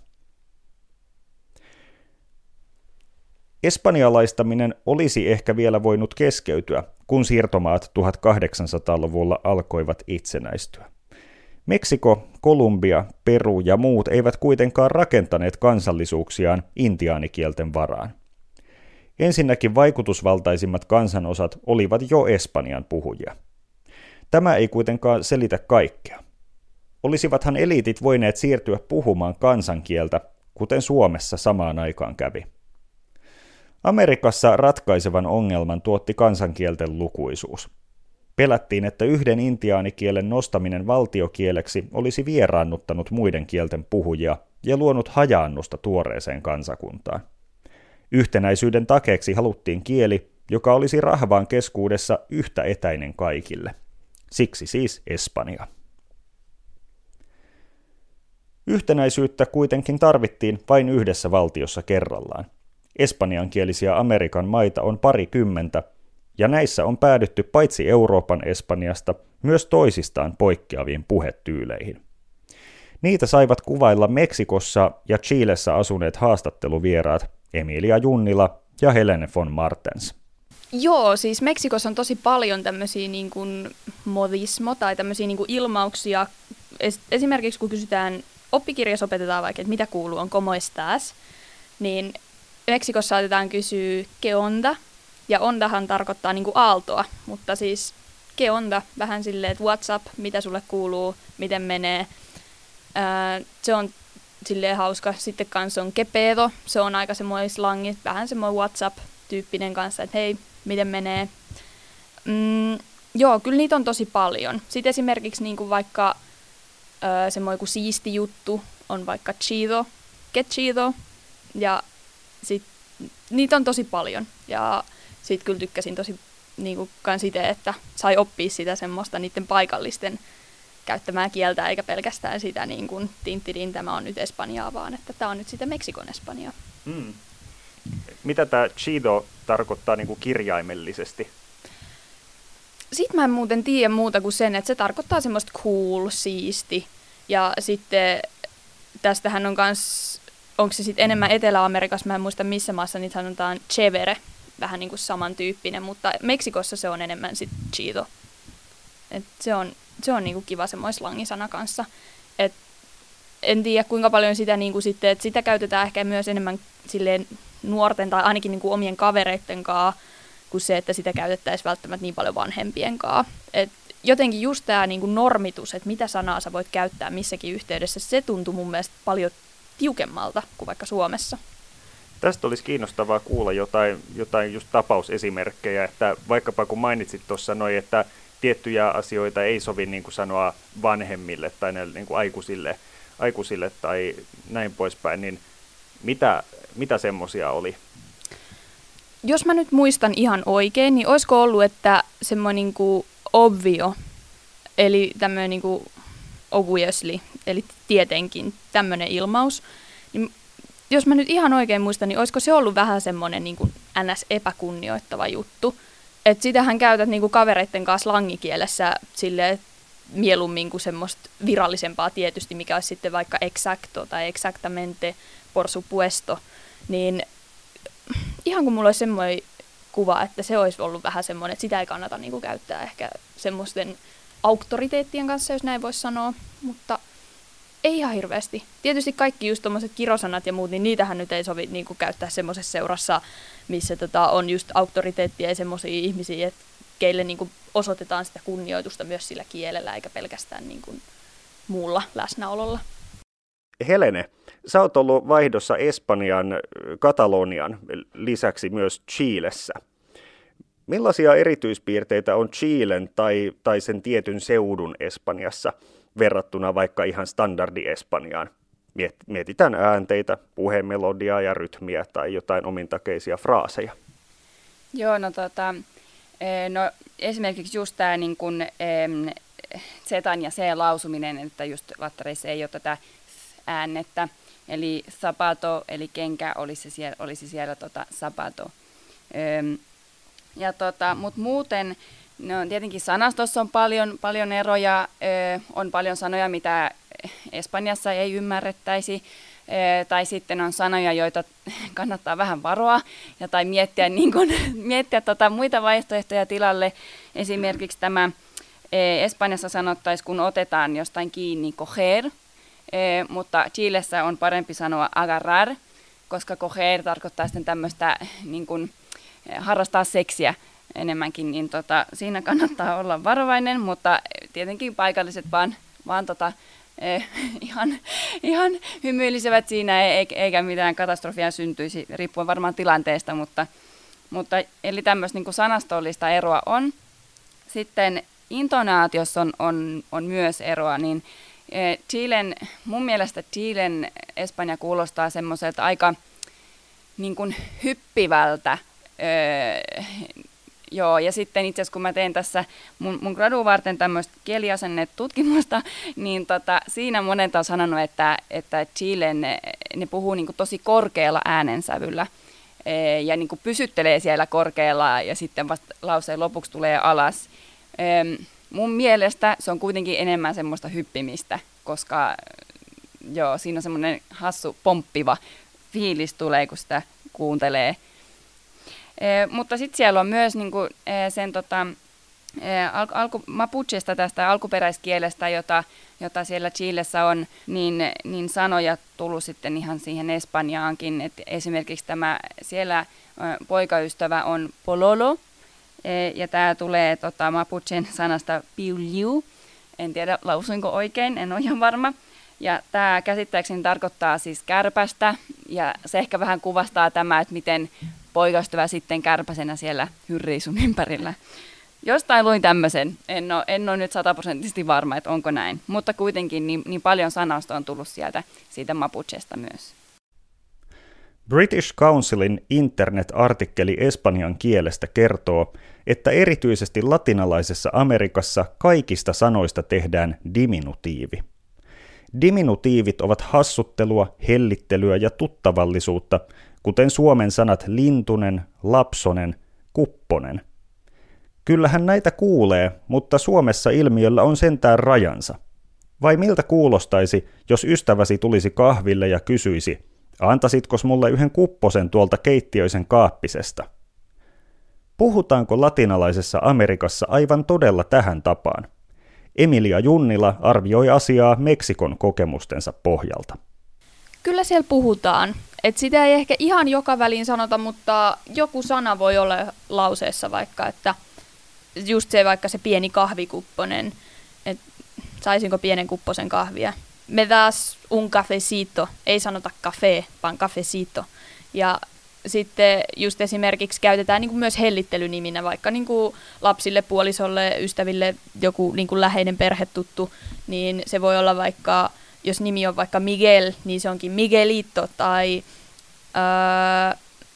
Espanjalaistaminen olisi ehkä vielä voinut keskeytyä, kun siirtomaat tuhatkahdeksansataaluvulla alkoivat itsenäistyä. Meksiko, Kolumbia, Peru ja muut eivät kuitenkaan rakentaneet kansallisuuksiaan intiaanikielten varaan. Ensinnäkin vaikutusvaltaisimmat kansanosat olivat jo espanjan puhujia. Tämä ei kuitenkaan selitä kaikkea. Olisivathan eliitit voineet siirtyä puhumaan kansankieltä, kuten Suomessa samaan aikaan kävi. Amerikassa ratkaisevan ongelman tuotti kansankielten lukuisuus. Pelättiin, että yhden intiaanikielen nostaminen valtiokieleksi olisi vieraannuttanut muiden kielten puhujia ja luonut hajaannusta tuoreeseen kansakuntaan. Yhtenäisyyden takeeksi haluttiin kieli, joka olisi rahvaan keskuudessa yhtä etäinen kaikille. Siksi siis Espanja. Yhtenäisyyttä kuitenkin tarvittiin vain yhdessä valtiossa kerrallaan. Espanjankielisiä Amerikan maita on parikymmentä, ja näissä on päädytty paitsi Euroopan Espanjasta myös toisistaan poikkeaviin puhetyyleihin. Niitä saivat kuvailla Meksikossa ja Chilessä asuneet haastatteluvieraat Emilia Junnila ja Helene von Martens. Joo, siis Meksikossa on tosi paljon tämmöisiä niin kuin modismo tai tämmöisiä niin kuin ilmauksia. Es- esimerkiksi kun kysytään, oppikirjassa opetetaan vaikka, että mitä kuuluu, on como estás, niin Meksikossa saatetaan kysyä que onda, ja ondahan tarkoittaa niin kuin aaltoa, mutta siis que onda, vähän silleen, että what's up, mitä sulle kuuluu, miten menee. Ää, se on silleen hauska. Sitten kanssa on que pedo, se on aika semmoinen slangi, vähän semmoinen WhatsApp-tyyppinen kanssa, että hei, miten menee. Mm, joo, kyllä niitä on tosi paljon. Sitten esimerkiksi niin kuin vaikka ää, semmoinen kuin siisti juttu on vaikka chido, que chido, ja sit, niitä on tosi paljon. Ja sitten kyllä tykkäsin tosi niin kuin kans ite, että sai oppia sitä semmoista niiden paikallisten käyttämää kieltä, eikä pelkästään sitä niin kuin tinttidin, tämä on nyt Espanjaa, vaan että tämä on nyt sitä Meksikon Espanjaa. Mm. Mitä tämä chido tarkoittaa niin kuin kirjaimellisesti? Sitten mä en muuten tiedä muuta kuin sen, että se tarkoittaa semmoista cool, siisti. Ja sitten tästähän on kans, onko se sitten enemmän Etelä-Amerikassa, mä en muista missä maassa niitä sanotaan chévere, vähän niin kuin samantyyppinen, mutta Meksikossa se on enemmän sitten chido. Et se on, se on niinku kiva semmoinen slangisana kanssa. Et en tiedä kuinka paljon sitä, niinku sitten, että sitä käytetään ehkä myös enemmän silleen nuorten tai ainakin niinku omien kavereitten kanssa, kuin se, että sitä käytettäisiin välttämättä niin paljon vanhempien kanssa. Et jotenkin just tämä niinku normitus, että mitä sanaa sä voit käyttää missäkin yhteydessä, se tuntuu mun mielestä paljon tiukemmalta kuin vaikka Suomessa. Tästä olisi kiinnostavaa kuulla jotain, jotain just tapausesimerkkejä, että vaikkapa kun mainitsit tuossa noin, että tiettyjä asioita ei sovi niin kuin sanoa vanhemmille tai näille niin kuin aikuisille, aikuisille tai näin poispäin, niin mitä, mitä semmoisia oli? Jos mä nyt muistan ihan oikein, niin olisiko ollut, että semmoinen niin kuin obvio, eli tämmöinen niin kuin obviously, eli tietenkin tämmöinen ilmaus, niin jos mä nyt ihan oikein muistan, niin olisiko se ollut vähän semmoinen niin kuin ns-epäkunnioittava juttu. Että sitähän käytät niinku kavereitten kanssa langikielessä silleen mieluummin kuin semmoista virallisempaa tietysti, mikä olisi sitten vaikka exacto tai exactamente por supuesto. Niin ihan kun mulla olisi semmoinen kuva, että se olisi ollut vähän semmoinen, että sitä ei kannata niinku käyttää ehkä semmoisten auktoriteettien kanssa, jos näin voisi sanoa, mutta ei ihan hirveästi. Tietysti kaikki just tommoset kirosanat ja muut, niin niitähän nyt ei sovi niinku käyttää semmoisessa seurassa, missä tota, on just auktoriteettia ja semmoisia ihmisiä, että keille niinku osoitetaan sitä kunnioitusta myös sillä kielellä, eikä pelkästään niinku muulla läsnäololla. Helene, sä oot ollut vaihdossa Espanjan, Katalonian lisäksi myös Chilessä. Millaisia erityispiirteitä on Chilen tai, tai sen tietyn seudun Espanjassa verrattuna vaikka ihan standardi-Espanjaan? Mietitään äänteitä, puhemelodiaa ja rytmiä tai jotain omintakeisia fraaseja. Joo, no tota, no esimerkiksi just tämä niin kuin zetan ja c-lausuminen, että just vattereissa ei ole tätä äännettä, eli zapato, eli kenkä olisi siellä, olisi siellä tota zapato. Ja tota, mutta muuten, no tietenkin sanastossa on paljon, paljon eroja, on paljon sanoja, mitä Espanjassa ei ymmärrettäisi, tai sitten on sanoja, joita kannattaa vähän varoa, ja tai miettiä, niin kun, miettiä tota muita vaihtoehtoja tilalle. Esimerkiksi tämä Espanjassa sanottaisiin, kun otetaan jostain kiinni, coger, mutta Chilessä on parempi sanoa agarrar, koska coger tarkoittaa sitten tämmöistä niin kun, harrastaa seksiä enemmänkin, niin tota, siinä kannattaa olla varovainen, mutta tietenkin paikalliset vaan, vaan tota, eh, ihan, ihan hymyilisevät siinä, eikä mitään katastrofia syntyisi, riippuen varmaan tilanteesta, mutta, mutta eli tämmöistä niin kuin sanastollista eroa on. Sitten intonaatiossa on, on, on myös eroa, niin eh, Chilen, mun mielestä Chilen Espanja kuulostaa semmoiselta aika niin kuin hyppivältä Öö, joo, ja sitten itse asiassa kun mä teen tässä mun, mun graduun varten tämmöistä kieliasennetutkimusta, niin tota, siinä monet on sanonut, että, että Chilen ne, ne puhuu niin kuin tosi korkealla äänensävyllä e, ja niin kuin pysyttelee siellä korkealla ja sitten vasta lauseen lopuksi tulee alas. E, mun mielestä se on kuitenkin enemmän semmoista hyppimistä, koska joo, siinä on semmoinen hassu pomppiva fiilis tulee, kun sitä kuuntelee. E, mutta sitten siellä on myös niinku, e, sen tota, e, al, alku, mapuchesta, tästä alkuperäiskielestä, jota, jota siellä Chilessä on, niin, niin sanoja tullut sitten ihan siihen Espanjaankin. Et esimerkiksi tämä siellä e, poikaystävä on pololo, e, ja tämä tulee tota, mapuchen sanasta piuliu. En tiedä, lausuinko oikein, en ole ihan varma. Ja tämä käsittääkseni tarkoittaa siis kärpästä, ja se ehkä vähän kuvastaa tämä, että miten poikaystävä sitten kärpäsenä siellä hyrrii sun ympärillä. Jostain luin tämmöisen, en ole, en ole nyt sataprosenttisesti varma, että onko näin, mutta kuitenkin niin, niin paljon sanausta on tullut sieltä siitä mapuchesta myös. British Councilin internet-artikkeli espanjan kielestä kertoo, että erityisesti latinalaisessa Amerikassa kaikista sanoista tehdään diminutiivi. Diminutiivit ovat hassuttelua, hellittelyä ja tuttavallisuutta, kuten suomen sanat lintunen, lapsonen, kupponen. Kyllähän näitä kuulee, mutta Suomessa ilmiöllä on sentään rajansa. Vai miltä kuulostaisi, jos ystäväsi tulisi kahville ja kysyisi, antasitkos mulle yhden kupposen tuolta keittiöisen kaappisesta? Puhutaanko latinalaisessa Amerikassa aivan todella tähän tapaan? Emilia Junnila arvioi asiaa Meksikon kokemustensa pohjalta. Kyllä siellä puhutaan. Et sitä ei ehkä ihan joka väliin sanota, mutta joku sana voi olla lauseessa vaikka, että just se vaikka se pieni kahvikupponen, että saisinko pienen kupposen kahvia. Me das un cafecito, ei sanota café, vaan cafecito. Ja sitten just esimerkiksi käytetään niin kuin myös hellittelyniminä, vaikka niin kuin lapsille, puolisolle, ystäville, joku niin kuin läheinen perhetuttu, niin se voi olla vaikka, jos nimi on vaikka Miguel, niin se onkin Miguelito, tai öö,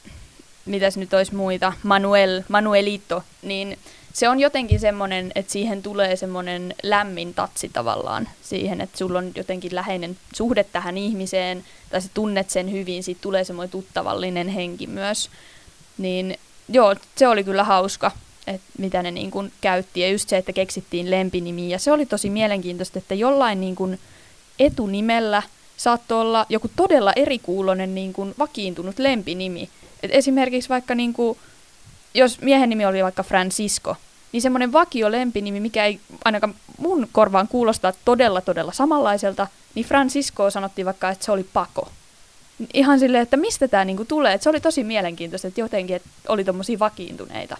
mitäs nyt olisi muita, Manuel, Manuelito, niin se on jotenkin semmoinen, että siihen tulee semmoinen lämmin tatsi tavallaan siihen, että sulla on jotenkin läheinen suhde tähän ihmiseen, tai sä tunnet sen hyvin, siitä tulee semmoinen tuttavallinen henki myös. Niin joo, se oli kyllä hauska, että mitä ne niin kuin käytti, ja just se, että keksittiin lempinimiä, ja se oli tosi mielenkiintoista, että jollain niin kuin etunimellä saattoi olla joku todella erikuuloinen niin kuin vakiintunut lempinimi. Et esimerkiksi vaikka niin kuin, jos miehen nimi oli vaikka Francisco, niin semmoinen vakio lempinimi, mikä ei ainakaan mun korvaan kuulostaa todella todella samanlaiselta, niin Francisco sanottiin vaikka, että se oli Paco. Ihan silleen, että mistä tämä niinku tulee. Et se oli tosi mielenkiintoista, että jotenkin että oli tommosia vakiintuneita.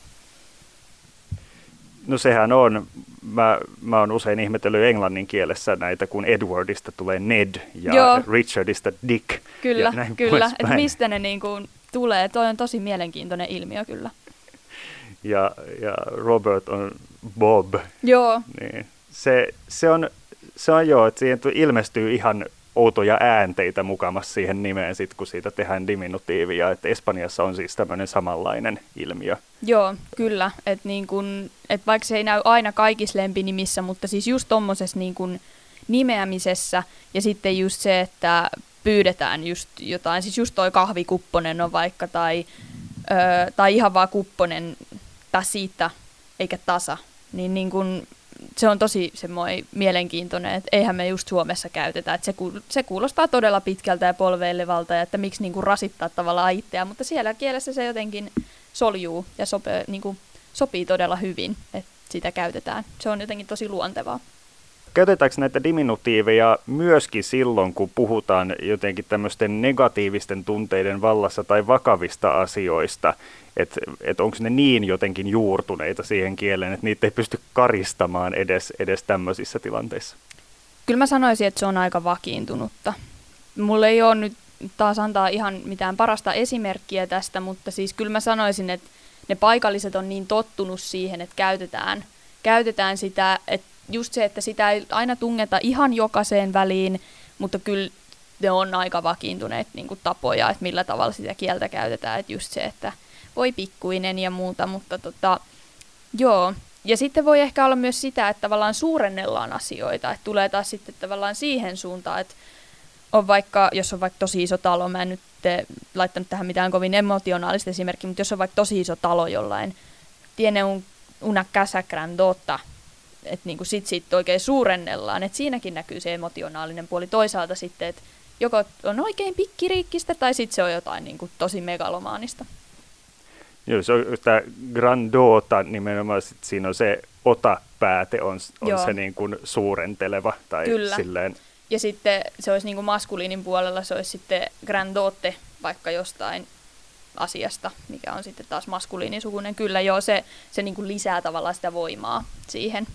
No sehän on, mä, mä oon usein ihmetellyt englannin kielessä näitä, kun Edwardista tulee Ned ja Joo. Richardista Dick. Kyllä, kyllä. Että mistä ne niinku tulee. Toi on tosi mielenkiintoinen ilmiö kyllä. Ja, ja Robert on Bob. Joo. Niin. Se, se, on, se on joo, että siihen ilmestyy ihan outoja äänteitä mukamassa siihen nimeen, sit, kun siitä tehdään diminutiivia. Että Espanjassa on siis tämmöinen samanlainen ilmiö. Joo, kyllä. Että niin kun, et vaikka se ei näy aina kaikissa lempinimissä, mutta siis just tommosessa niin kun nimeämisessä ja sitten just se, että pyydetään just jotain. Siis just toi kahvikupponen on vaikka tai, ö, tai ihan vaan kupponen tasita eikä tasa. Niin, niin kun, se on tosi semmoinen mielenkiintoinen, että eihän me just Suomessa käytetä. Että se, se kuulostaa todella pitkältä ja polveilevalta ja että miksi niin kuin rasittaa tavallaan itseään, mutta siellä kielessä se jotenkin soljuu ja sopii, niin kuin, sopii todella hyvin, että sitä käytetään. Se on jotenkin tosi luontevaa. Käytetäänkö näitä diminutiiveja myöskin silloin, kun puhutaan jotenkin tämmöisten negatiivisten tunteiden vallassa tai vakavista asioista? Että et onko ne niin jotenkin juurtuneita siihen kieleen, että niitä ei pysty karistamaan edes, edes tämmöisissä tilanteissa? Kyllä mä sanoisin, että se on aika vakiintunutta. Mulla ei ole nyt taas antaa ihan mitään parasta esimerkkiä tästä, mutta siis kyllä mä sanoisin, että ne paikalliset on niin tottunut siihen, että käytetään, käytetään sitä, että just se, että sitä ei aina tungeta ihan jokaiseen väliin, mutta kyllä ne on aika vakiintuneet niin kuin tapoja, että millä tavalla sitä kieltä käytetään. Että just se, että voi pikkuinen ja muuta, mutta tota, joo. Ja sitten voi ehkä olla myös sitä, että tavallaan suurennellaan asioita, että tulee taas sitten tavallaan siihen suuntaan, että on vaikka, jos on vaikka tosi iso talo, mä en nyt laittanut tähän mitään kovin emotionaalista esimerkkiä, mutta jos on vaikka tosi iso talo jollain, tiene un, una casa grandota, että niinku sit siitä oikein suurennellaan, että siinäkin näkyy se emotionaalinen puoli toisaalta sitten, että joko on oikein pikkiriikkistä tai sitten se on jotain niinku tosi megalomaanista. Joo, se on tämä grandota nimenomaan, sit siinä on se otapääte, on, on se niin kuin suurenteleva. Tai Kyllä. Silleen. Ja sitten se olisi niin kuin maskuliinin puolella, se olisi sitten grandote vaikka jostain asiasta, mikä on sitten taas maskuliinisukuinen. Kyllä joo, se, se niin kuin lisää tavallaan sitä voimaa siihen.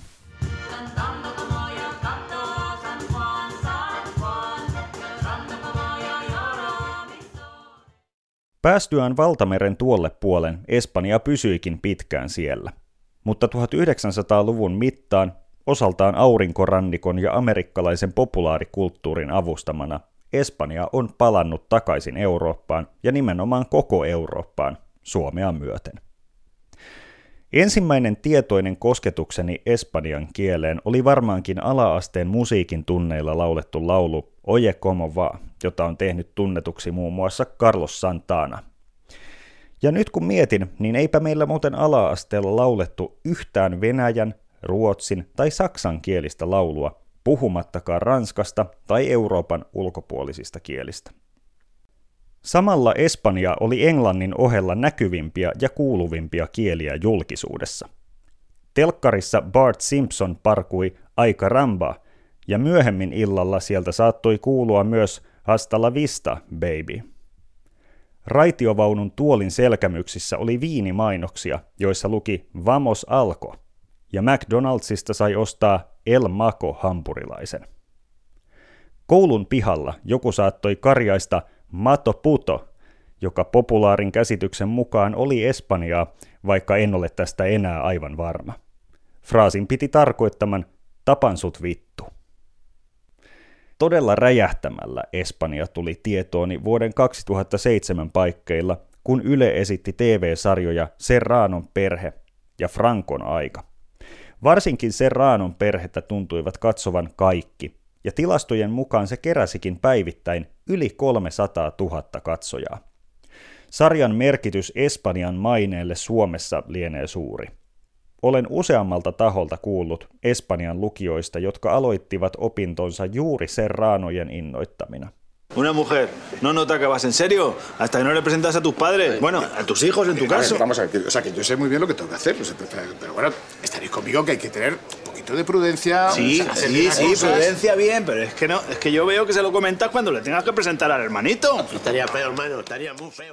Päästyään valtameren tuolle puolen Espanja pysyikin pitkään siellä, mutta tuhatyhdeksänsataaluvun mittaan osaltaan aurinkorannikon ja amerikkalaisen populaarikulttuurin avustamana Espanja on palannut takaisin Eurooppaan ja nimenomaan koko Eurooppaan Suomea myöten. Ensimmäinen tietoinen kosketukseni espanjan kieleen oli varmaankin ala-asteen musiikin tunneilla laulettu laulu Oye como va, jota on tehnyt tunnetuksi muun muassa Carlos Santana. Ja nyt kun mietin, niin eipä meillä muuten ala-asteella laulettu yhtään venäjän, ruotsin tai saksan kielistä laulua, puhumattakaan ranskasta tai Euroopan ulkopuolisista kielistä. Samalla Espanja oli englannin ohella näkyvimpiä ja kuuluvimpia kieliä julkisuudessa. Telkkarissa Bart Simpson parkui Ay caramba, ja myöhemmin illalla sieltä saattoi kuulua myös Hasta la vista, baby. Raitiovaunun tuolin selkämyksissä oli viinimainoksia, joissa luki Vamos Alko, ja McDonaldsista sai ostaa El Maco hampurilaisen. Koulun pihalla joku saattoi karjaista Mato puto, joka populaarin käsityksen mukaan oli Espanjaa, vaikka en ole tästä enää aivan varma. Fraasin piti tarkoittaman tapan sut vittu. Todella räjähtämällä Espanja tuli tietooni vuoden kaksituhattaseitsemän paikkeilla, kun Yle esitti T V-sarjoja Serranon perhe ja Francon aika. Varsinkin Serranon perhettä tuntuivat katsovan kaikki, ja tilastojen mukaan se keräsikin päivittäin yli kolmesataatuhatta katsojaa. Sarjan merkitys Espanjan maineelle Suomessa lienee suuri. Olen useammalta taholta kuullut Espanjan lukijoista, jotka aloittivat opintonsa juuri Serranojen innoittamina. Una mujer no nota que vas en serio hasta que no le presentas a tus padres. Bueno, a tus hijos en tu caso. Vamos a ver, o sea, que yo sé muy bien lo que tengo que hacer, pero bueno, estaréis conmigo que hay que tener un poquito de prudencia. Sí, sí, sí, prudencia bien, pero es que no, es que yo veo que se lo comentas cuando le tengas que presentar al hermanito. Estaría feo, hermano, estaría muy feo.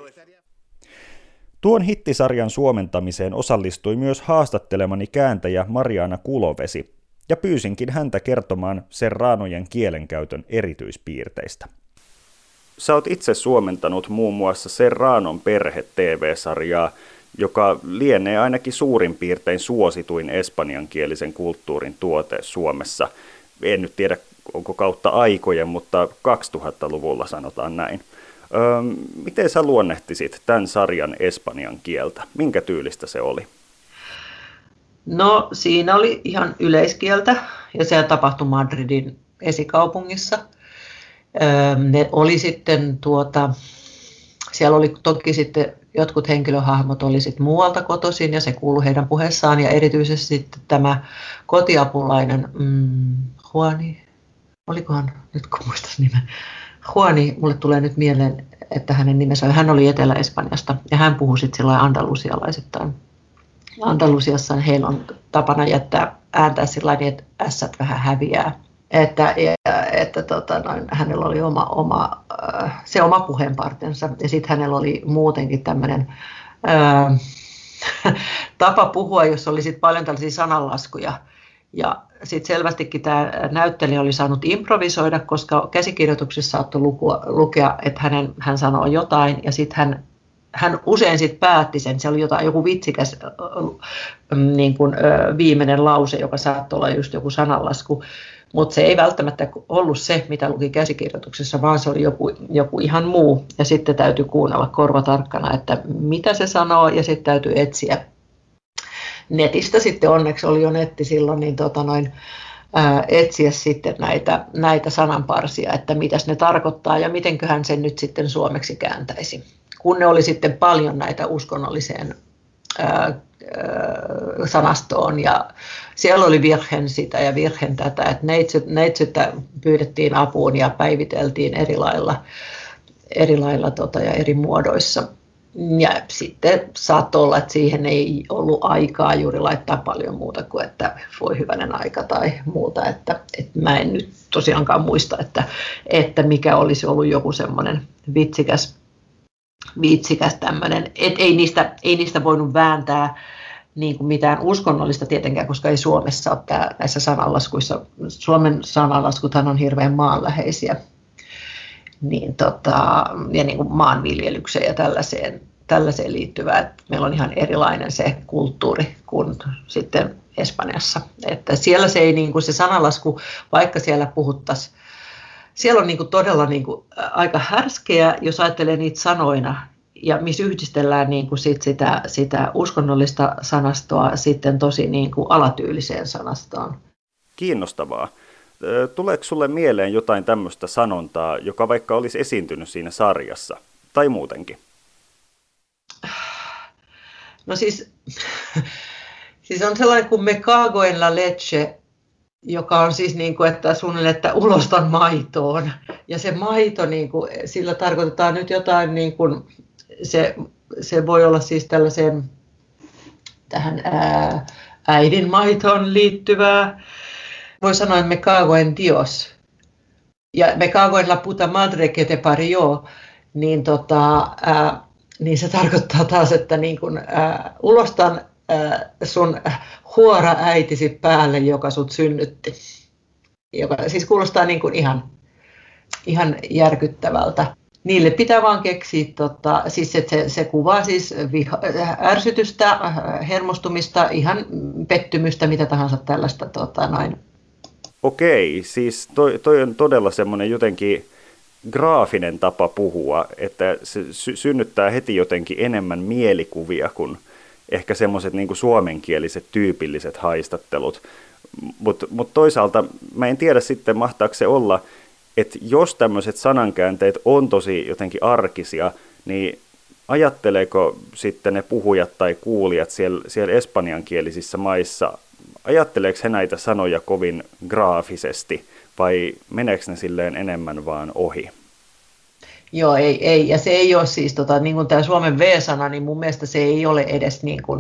Tuon hittisarjan suomentamiseen osallistui myös haastattelemani kääntäjä Mariana Kulovesi, ja pyysinkin häntä kertomaan Serranojen kielenkäytön erityispiirteistä. Sä oot itse suomentanut muun muassa Serranon perhe-T V-sarjaa, joka lienee ainakin suurin piirtein suosituin espanjankielisen kulttuurin tuote Suomessa. En nyt tiedä, onko kautta aikojen, mutta kaksituhattaluvulla sanotaan näin. Öö, miten sä luonnehtisit tämän sarjan espanjan kieltä? Minkä tyylistä se oli? No siinä oli ihan yleiskieltä ja se tapahtui Madridin esikaupungissa. Öö, ne oli sitten tuota, siellä oli toki sitten jotkut henkilöhahmot oli sitten muualta kotoisin ja se kuului heidän puheessaan ja erityisesti sitten tämä kotiapulainen mm, Juani, olikohan nyt kun muistas nimen, Juani, mulle tulee nyt mieleen, että hänen nimensä, hän oli Etelä-Espanjasta ja hän puhui sitten sillä andalusialaisittain. Andalusiassa heillä on tapana jättää ääntää sillä tavalla, että ässät vähän häviää. Että, että tota, noin, hänellä oli oma, oma, se oma puheenpartensa ja sitten hänellä oli muutenkin tämmöinen ää, tapa puhua, jossa oli sit paljon tällaisia sananlaskuja. Ja sitten selvästikin tämä näyttelijä oli saanut improvisoida, koska käsikirjoituksessa saattoi lukua, lukea, että hänen, hän sanoo jotain ja sitten hän, hän usein sitten päätti sen, se oli jotain, joku vitsikäs niin kuin, viimeinen lause, joka saattoi olla just joku sananlasku, mutta se ei välttämättä ollut se, mitä luki käsikirjoituksessa, vaan se oli joku, joku ihan muu. Ja sitten täytyy kuunnella korva tarkkana, että mitä se sanoo, ja sitten täytyy etsiä netistä. Sitten onneksi oli jo netti silloin, niin tota noin, ää, etsiä sitten näitä, näitä sananparsia, että mitäs ne tarkoittaa ja mitenköhän sen nyt sitten suomeksi kääntäisi. Kun ne oli sitten paljon näitä uskonnolliseen ää, sanastoon ja siellä oli virhen sitä ja virhen tätä, että neitsyttä pyydettiin apuun ja päiviteltiin eri lailla, eri lailla tota ja eri muodoissa. Ja sitten saattoi olla, että siihen ei ollut aikaa juuri laittaa paljon muuta kuin, että voi hyvänen aika tai muuta. Että, että mä en nyt tosiaankaan muista, että, että mikä olisi ollut joku semmoinen vitsikäs, vitsikäs tämmöinen. Että ei niistä, ei niistä voinut vääntää niin kuin mitään uskonnollista tietenkään, koska ei Suomessa ole tää, näissä sananlaskuissa. Suomen sananlaskuthan on hirveän maanläheisiä. Niin tota, ja niin kuin maanviljelykseen ja tällaiseen, tällaiseen liittyvää, että meillä on ihan erilainen se kulttuuri kuin sitten Espanjassa. Että siellä se ei niin kuin se sananlasku, vaikka siellä puhuttaisiin, siellä on niin kuin todella niin kuin aika härskeä, jos ajattelee niitä sanoina, ja missä yhdistellään niin kuin sit sitä, sitä uskonnollista sanastoa sitten tosi niin kuin alatyyliseen sanastoon. Kiinnostavaa. Tuleeko sulle mieleen jotain tämmöistä sanontaa, joka vaikka olisi esiintynyt siinä sarjassa, tai muutenkin? No siis, siis on sellainen kuin me cago en la leche, joka on siis niin kuin, että suunnilleen, että ulostan maitoon. Ja se maito, niin kuin, sillä tarkoitetaan nyt jotain, niin kuin, se, se voi olla siis tällaiseen tähän ää, äidin maitoon liittyvää. Voi sanoa, että me cago en Dios ja me cago en la puta madre que te parió, niin, tota, ää, niin se tarkoittaa taas, että niin kun, ää, ulostan ää, sun huora äitisi päälle, joka sut synnytti. Joka siis kuulostaa niin kun ihan, ihan järkyttävältä. Niille pitää vaan keksiä, tota, siis että se, se kuvaa siis viha, ärsytystä, hermostumista, ihan pettymystä, mitä tahansa tällaista tota, noin. Okei, siis toi, toi on todella semmoinen jotenkin graafinen tapa puhua, että se sy- synnyttää heti jotenkin enemmän mielikuvia kuin ehkä semmoiset niin kuin suomenkieliset tyypilliset haistattelut. Mutta mut toisaalta mä en tiedä sitten, mahtaako se olla, että jos tämmöiset sanankäänteet on tosi jotenkin arkisia, niin ajatteleeko sitten ne puhujat tai kuulijat siellä, siellä espanjankielisissä maissa, ajatteleeko he näitä sanoja kovin graafisesti vai meneekö ne silleen enemmän vaan ohi? Joo, ei, ei. Ja se ei ole siis, tota, niin kuin tämä Suomen V-sana, niin mun mielestä se ei ole edes niin kuin,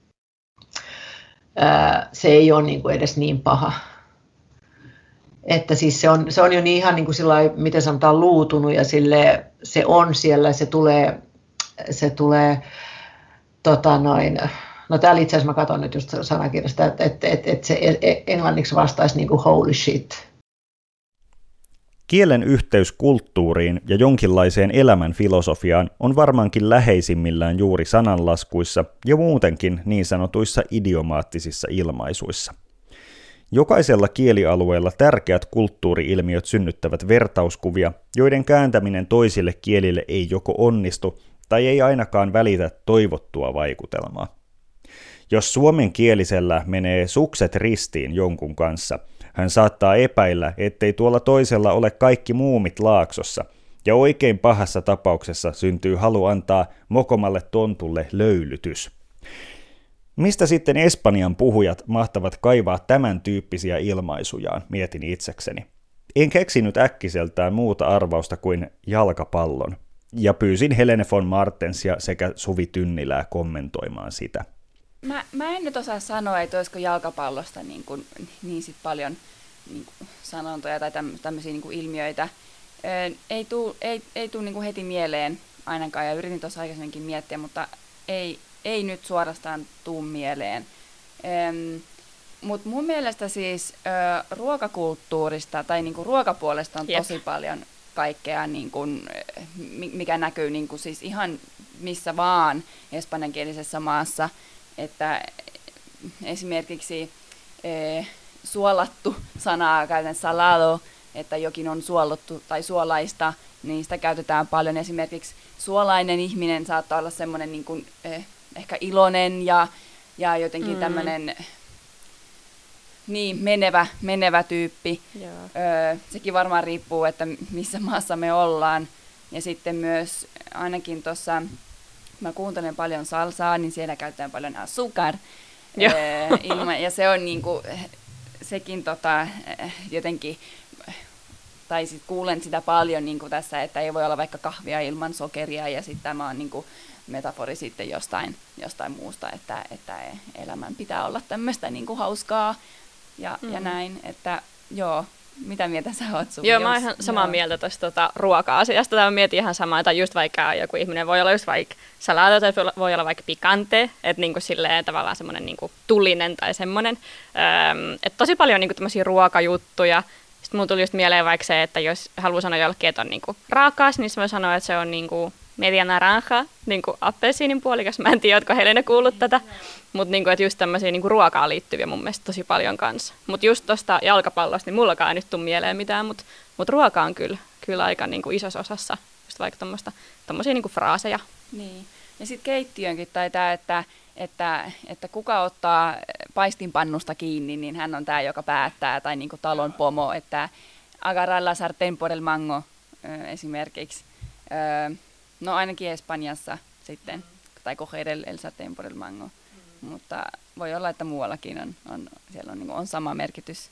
ää, se ei ole niin kuin edes niin paha. Että siis se on, se on jo niin ihan niin kuin sillai, miten sanotaan, luutunut ja sille, se on siellä, se tulee, se tulee tota noin, no täällä itse asiassa mä katson nyt just sanakirjasta, että, että, että, että se englanniksi vastaisi niin kuin holy shit. Kielen yhteys kulttuuriin ja jonkinlaiseen elämän filosofiaan on varmaankin läheisimmillään juuri sananlaskuissa ja muutenkin niin sanotuissa idiomaattisissa ilmaisuissa. Jokaisella kielialueella tärkeät kulttuuri-ilmiöt synnyttävät vertauskuvia, joiden kääntäminen toisille kielille ei joko onnistu tai ei ainakaan välitä toivottua vaikutelmaa. Jos suomenkielisellä menee sukset ristiin jonkun kanssa, hän saattaa epäillä, ettei tuolla toisella ole kaikki muumit laaksossa, ja oikein pahassa tapauksessa syntyy halu antaa mokomalle tontulle löylytys. Mistä sitten Espanjan puhujat mahtavat kaivaa tämän tyyppisiä ilmaisujaan, mietin itsekseni. En keksinyt äkkiseltään muuta arvausta kuin jalkapallon, ja pyysin Helene von Martensia sekä Suvi Tynnilää kommentoimaan sitä. Mä, mä en nyt osaa sanoa, että olisiko jalkapallosta niin, kuin, niin sit paljon niin kuin sanontoja tai tämmöisiä niin kuin ilmiöitä. Ö, ei tule ei, ei tuu, niin kuin heti mieleen ainakaan, ja yritin tuossa aikaisemminkin miettiä, mutta ei, ei nyt suorastaan tuu mieleen. Mutta mun mielestä siis ö, ruokakulttuurista tai niin kuin ruokapuolesta on Jep. tosi paljon, kaikkea, niin kuin, mikä näkyy niin kuin siis ihan missä vaan espanjankielisessä maassa, että esimerkiksi eh, suolattu sanaa käytän salado, että jokin on suolottu tai suolaista, niin sitä käytetään paljon. Esimerkiksi suolainen ihminen saattaa olla semmoinen niin kuin, eh, ehkä iloinen ja, ja jotenkin mm. tämmöinen niin, menevä, menevä tyyppi. Öö, sekin varmaan riippuu, että missä maassa me ollaan. Ja sitten myös ainakin tuossa, mä kuuntelen paljon salsaa, niin siellä käytetään paljon azúcar. Öö, ilma, ja se on niinku, sekin tota, jotenkin, tai sit kuulen sitä paljon niinku tässä, että ei voi olla vaikka kahvia ilman sokeria, ja sitten tämä on niinku metafori sitten jostain, jostain muusta, että, että elämän pitää olla tämmöistä niinku hauskaa. Ja, mm. ja näin, että joo, mitä mieltä sä oot sun? Joo, mä oon ihan samaa joo. mieltä tuosta tota, ruoka-asiasta. Tämä mietin ihan samaa, että just vaikka joku ihminen voi olla just vaikka salado tai voi olla vaikka picante, että niinku silleen tavallaan semmoinen niinku tulinen tai semmoinen. Öm, että tosi paljon niinku tämmöisiä ruokajuttuja. Sitten mulla tuli just mieleen vaikka se, että jos haluaa sanoa jollekin, että on niinku raakas, niin se voi sanoa, että se on niinku media naranja, niinku appelsiinin puolikas. Mä en tiedä, ootko Helena kuullut tätä. Mutta niinku, just tämmöisiä niinku ruokaan liittyviä mun mielestä tosi paljon kanssa. Mutta just tuosta jalkapallosta, niin mullakaan ei nyt tule mieleen mitään, mutta mut ruoka on kyllä, kyllä aika niinku isossa osassa. Just vaikka tommosia niinku fraaseja. Niin. Ja sitten keittiönkin tai tämä, että, että, että kuka ottaa paistinpannusta kiinni, niin hän on tämä, joka päättää, tai niinku talon pomo, että agarrar la sartén por el mango esimerkiksi. No ainakin Espanjassa sitten, tai coger el, el sartén por el mango. Mutta voi olla, että muuallakin on, on, siellä on, niin kuin, on sama merkitys.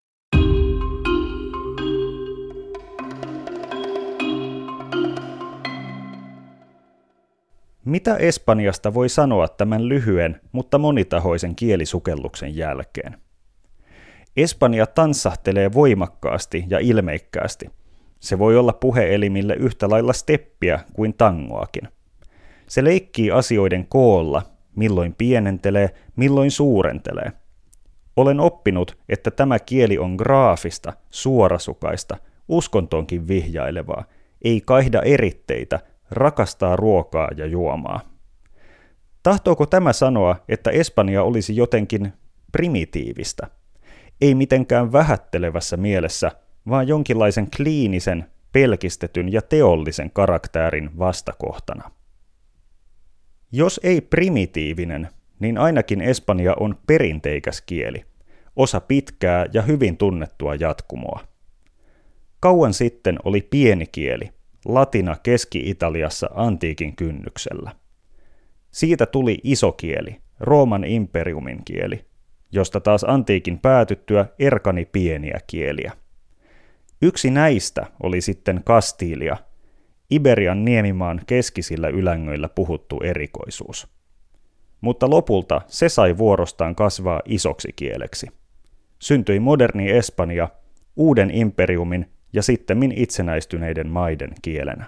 Mitä Espanjasta voi sanoa tämän lyhyen, mutta monitahoisen kielisukelluksen jälkeen? Espanja tanssahtelee voimakkaasti ja ilmeikkäästi. Se voi olla puheelimille yhtä lailla steppiä kuin tangoakin. Se leikkii asioiden koolla, milloin pienentelee, milloin suurentelee. Olen oppinut, että tämä kieli on graafista, suorasukaista, uskontoonkin vihjailevaa, ei kaihda eritteitä, rakastaa ruokaa ja juomaa. Tahtooko tämä sanoa, että Espanja olisi jotenkin primitiivistä? Ei mitenkään vähättelevässä mielessä, vaan jonkinlaisen kliinisen, pelkistetyn ja teollisen karaktäärin vastakohtana. Jos ei primitiivinen, niin ainakin espanja on perinteikäs kieli, osa pitkää ja hyvin tunnettua jatkumoa. Kauan sitten oli pieni kieli, latina Keski-Italiassa antiikin kynnyksellä. Siitä tuli iso kieli, Rooman imperiumin kieli, josta taas antiikin päätyttyä erkani pieniä kieliä. Yksi näistä oli sitten Kastiilia, Iberian niemimaan keskisillä ylängöillä puhuttu erikoisuus. Mutta lopulta se sai vuorostaan kasvaa isoksi kieleksi. Syntyi moderni Espanja, uuden imperiumin ja sittemmin itsenäistyneiden maiden kielenä.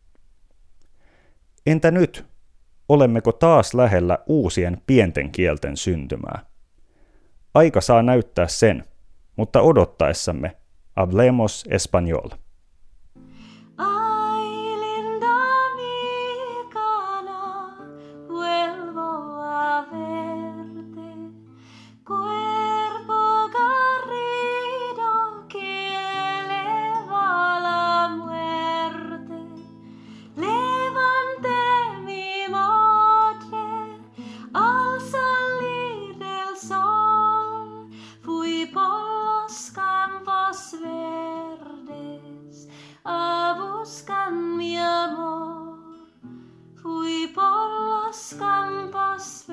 Entä nyt? Olemmeko taas lähellä uusien pienten kielten syntymää? Aika saa näyttää sen, mutta odottaessamme hablemos español. Buscan mi amor, fui por los campos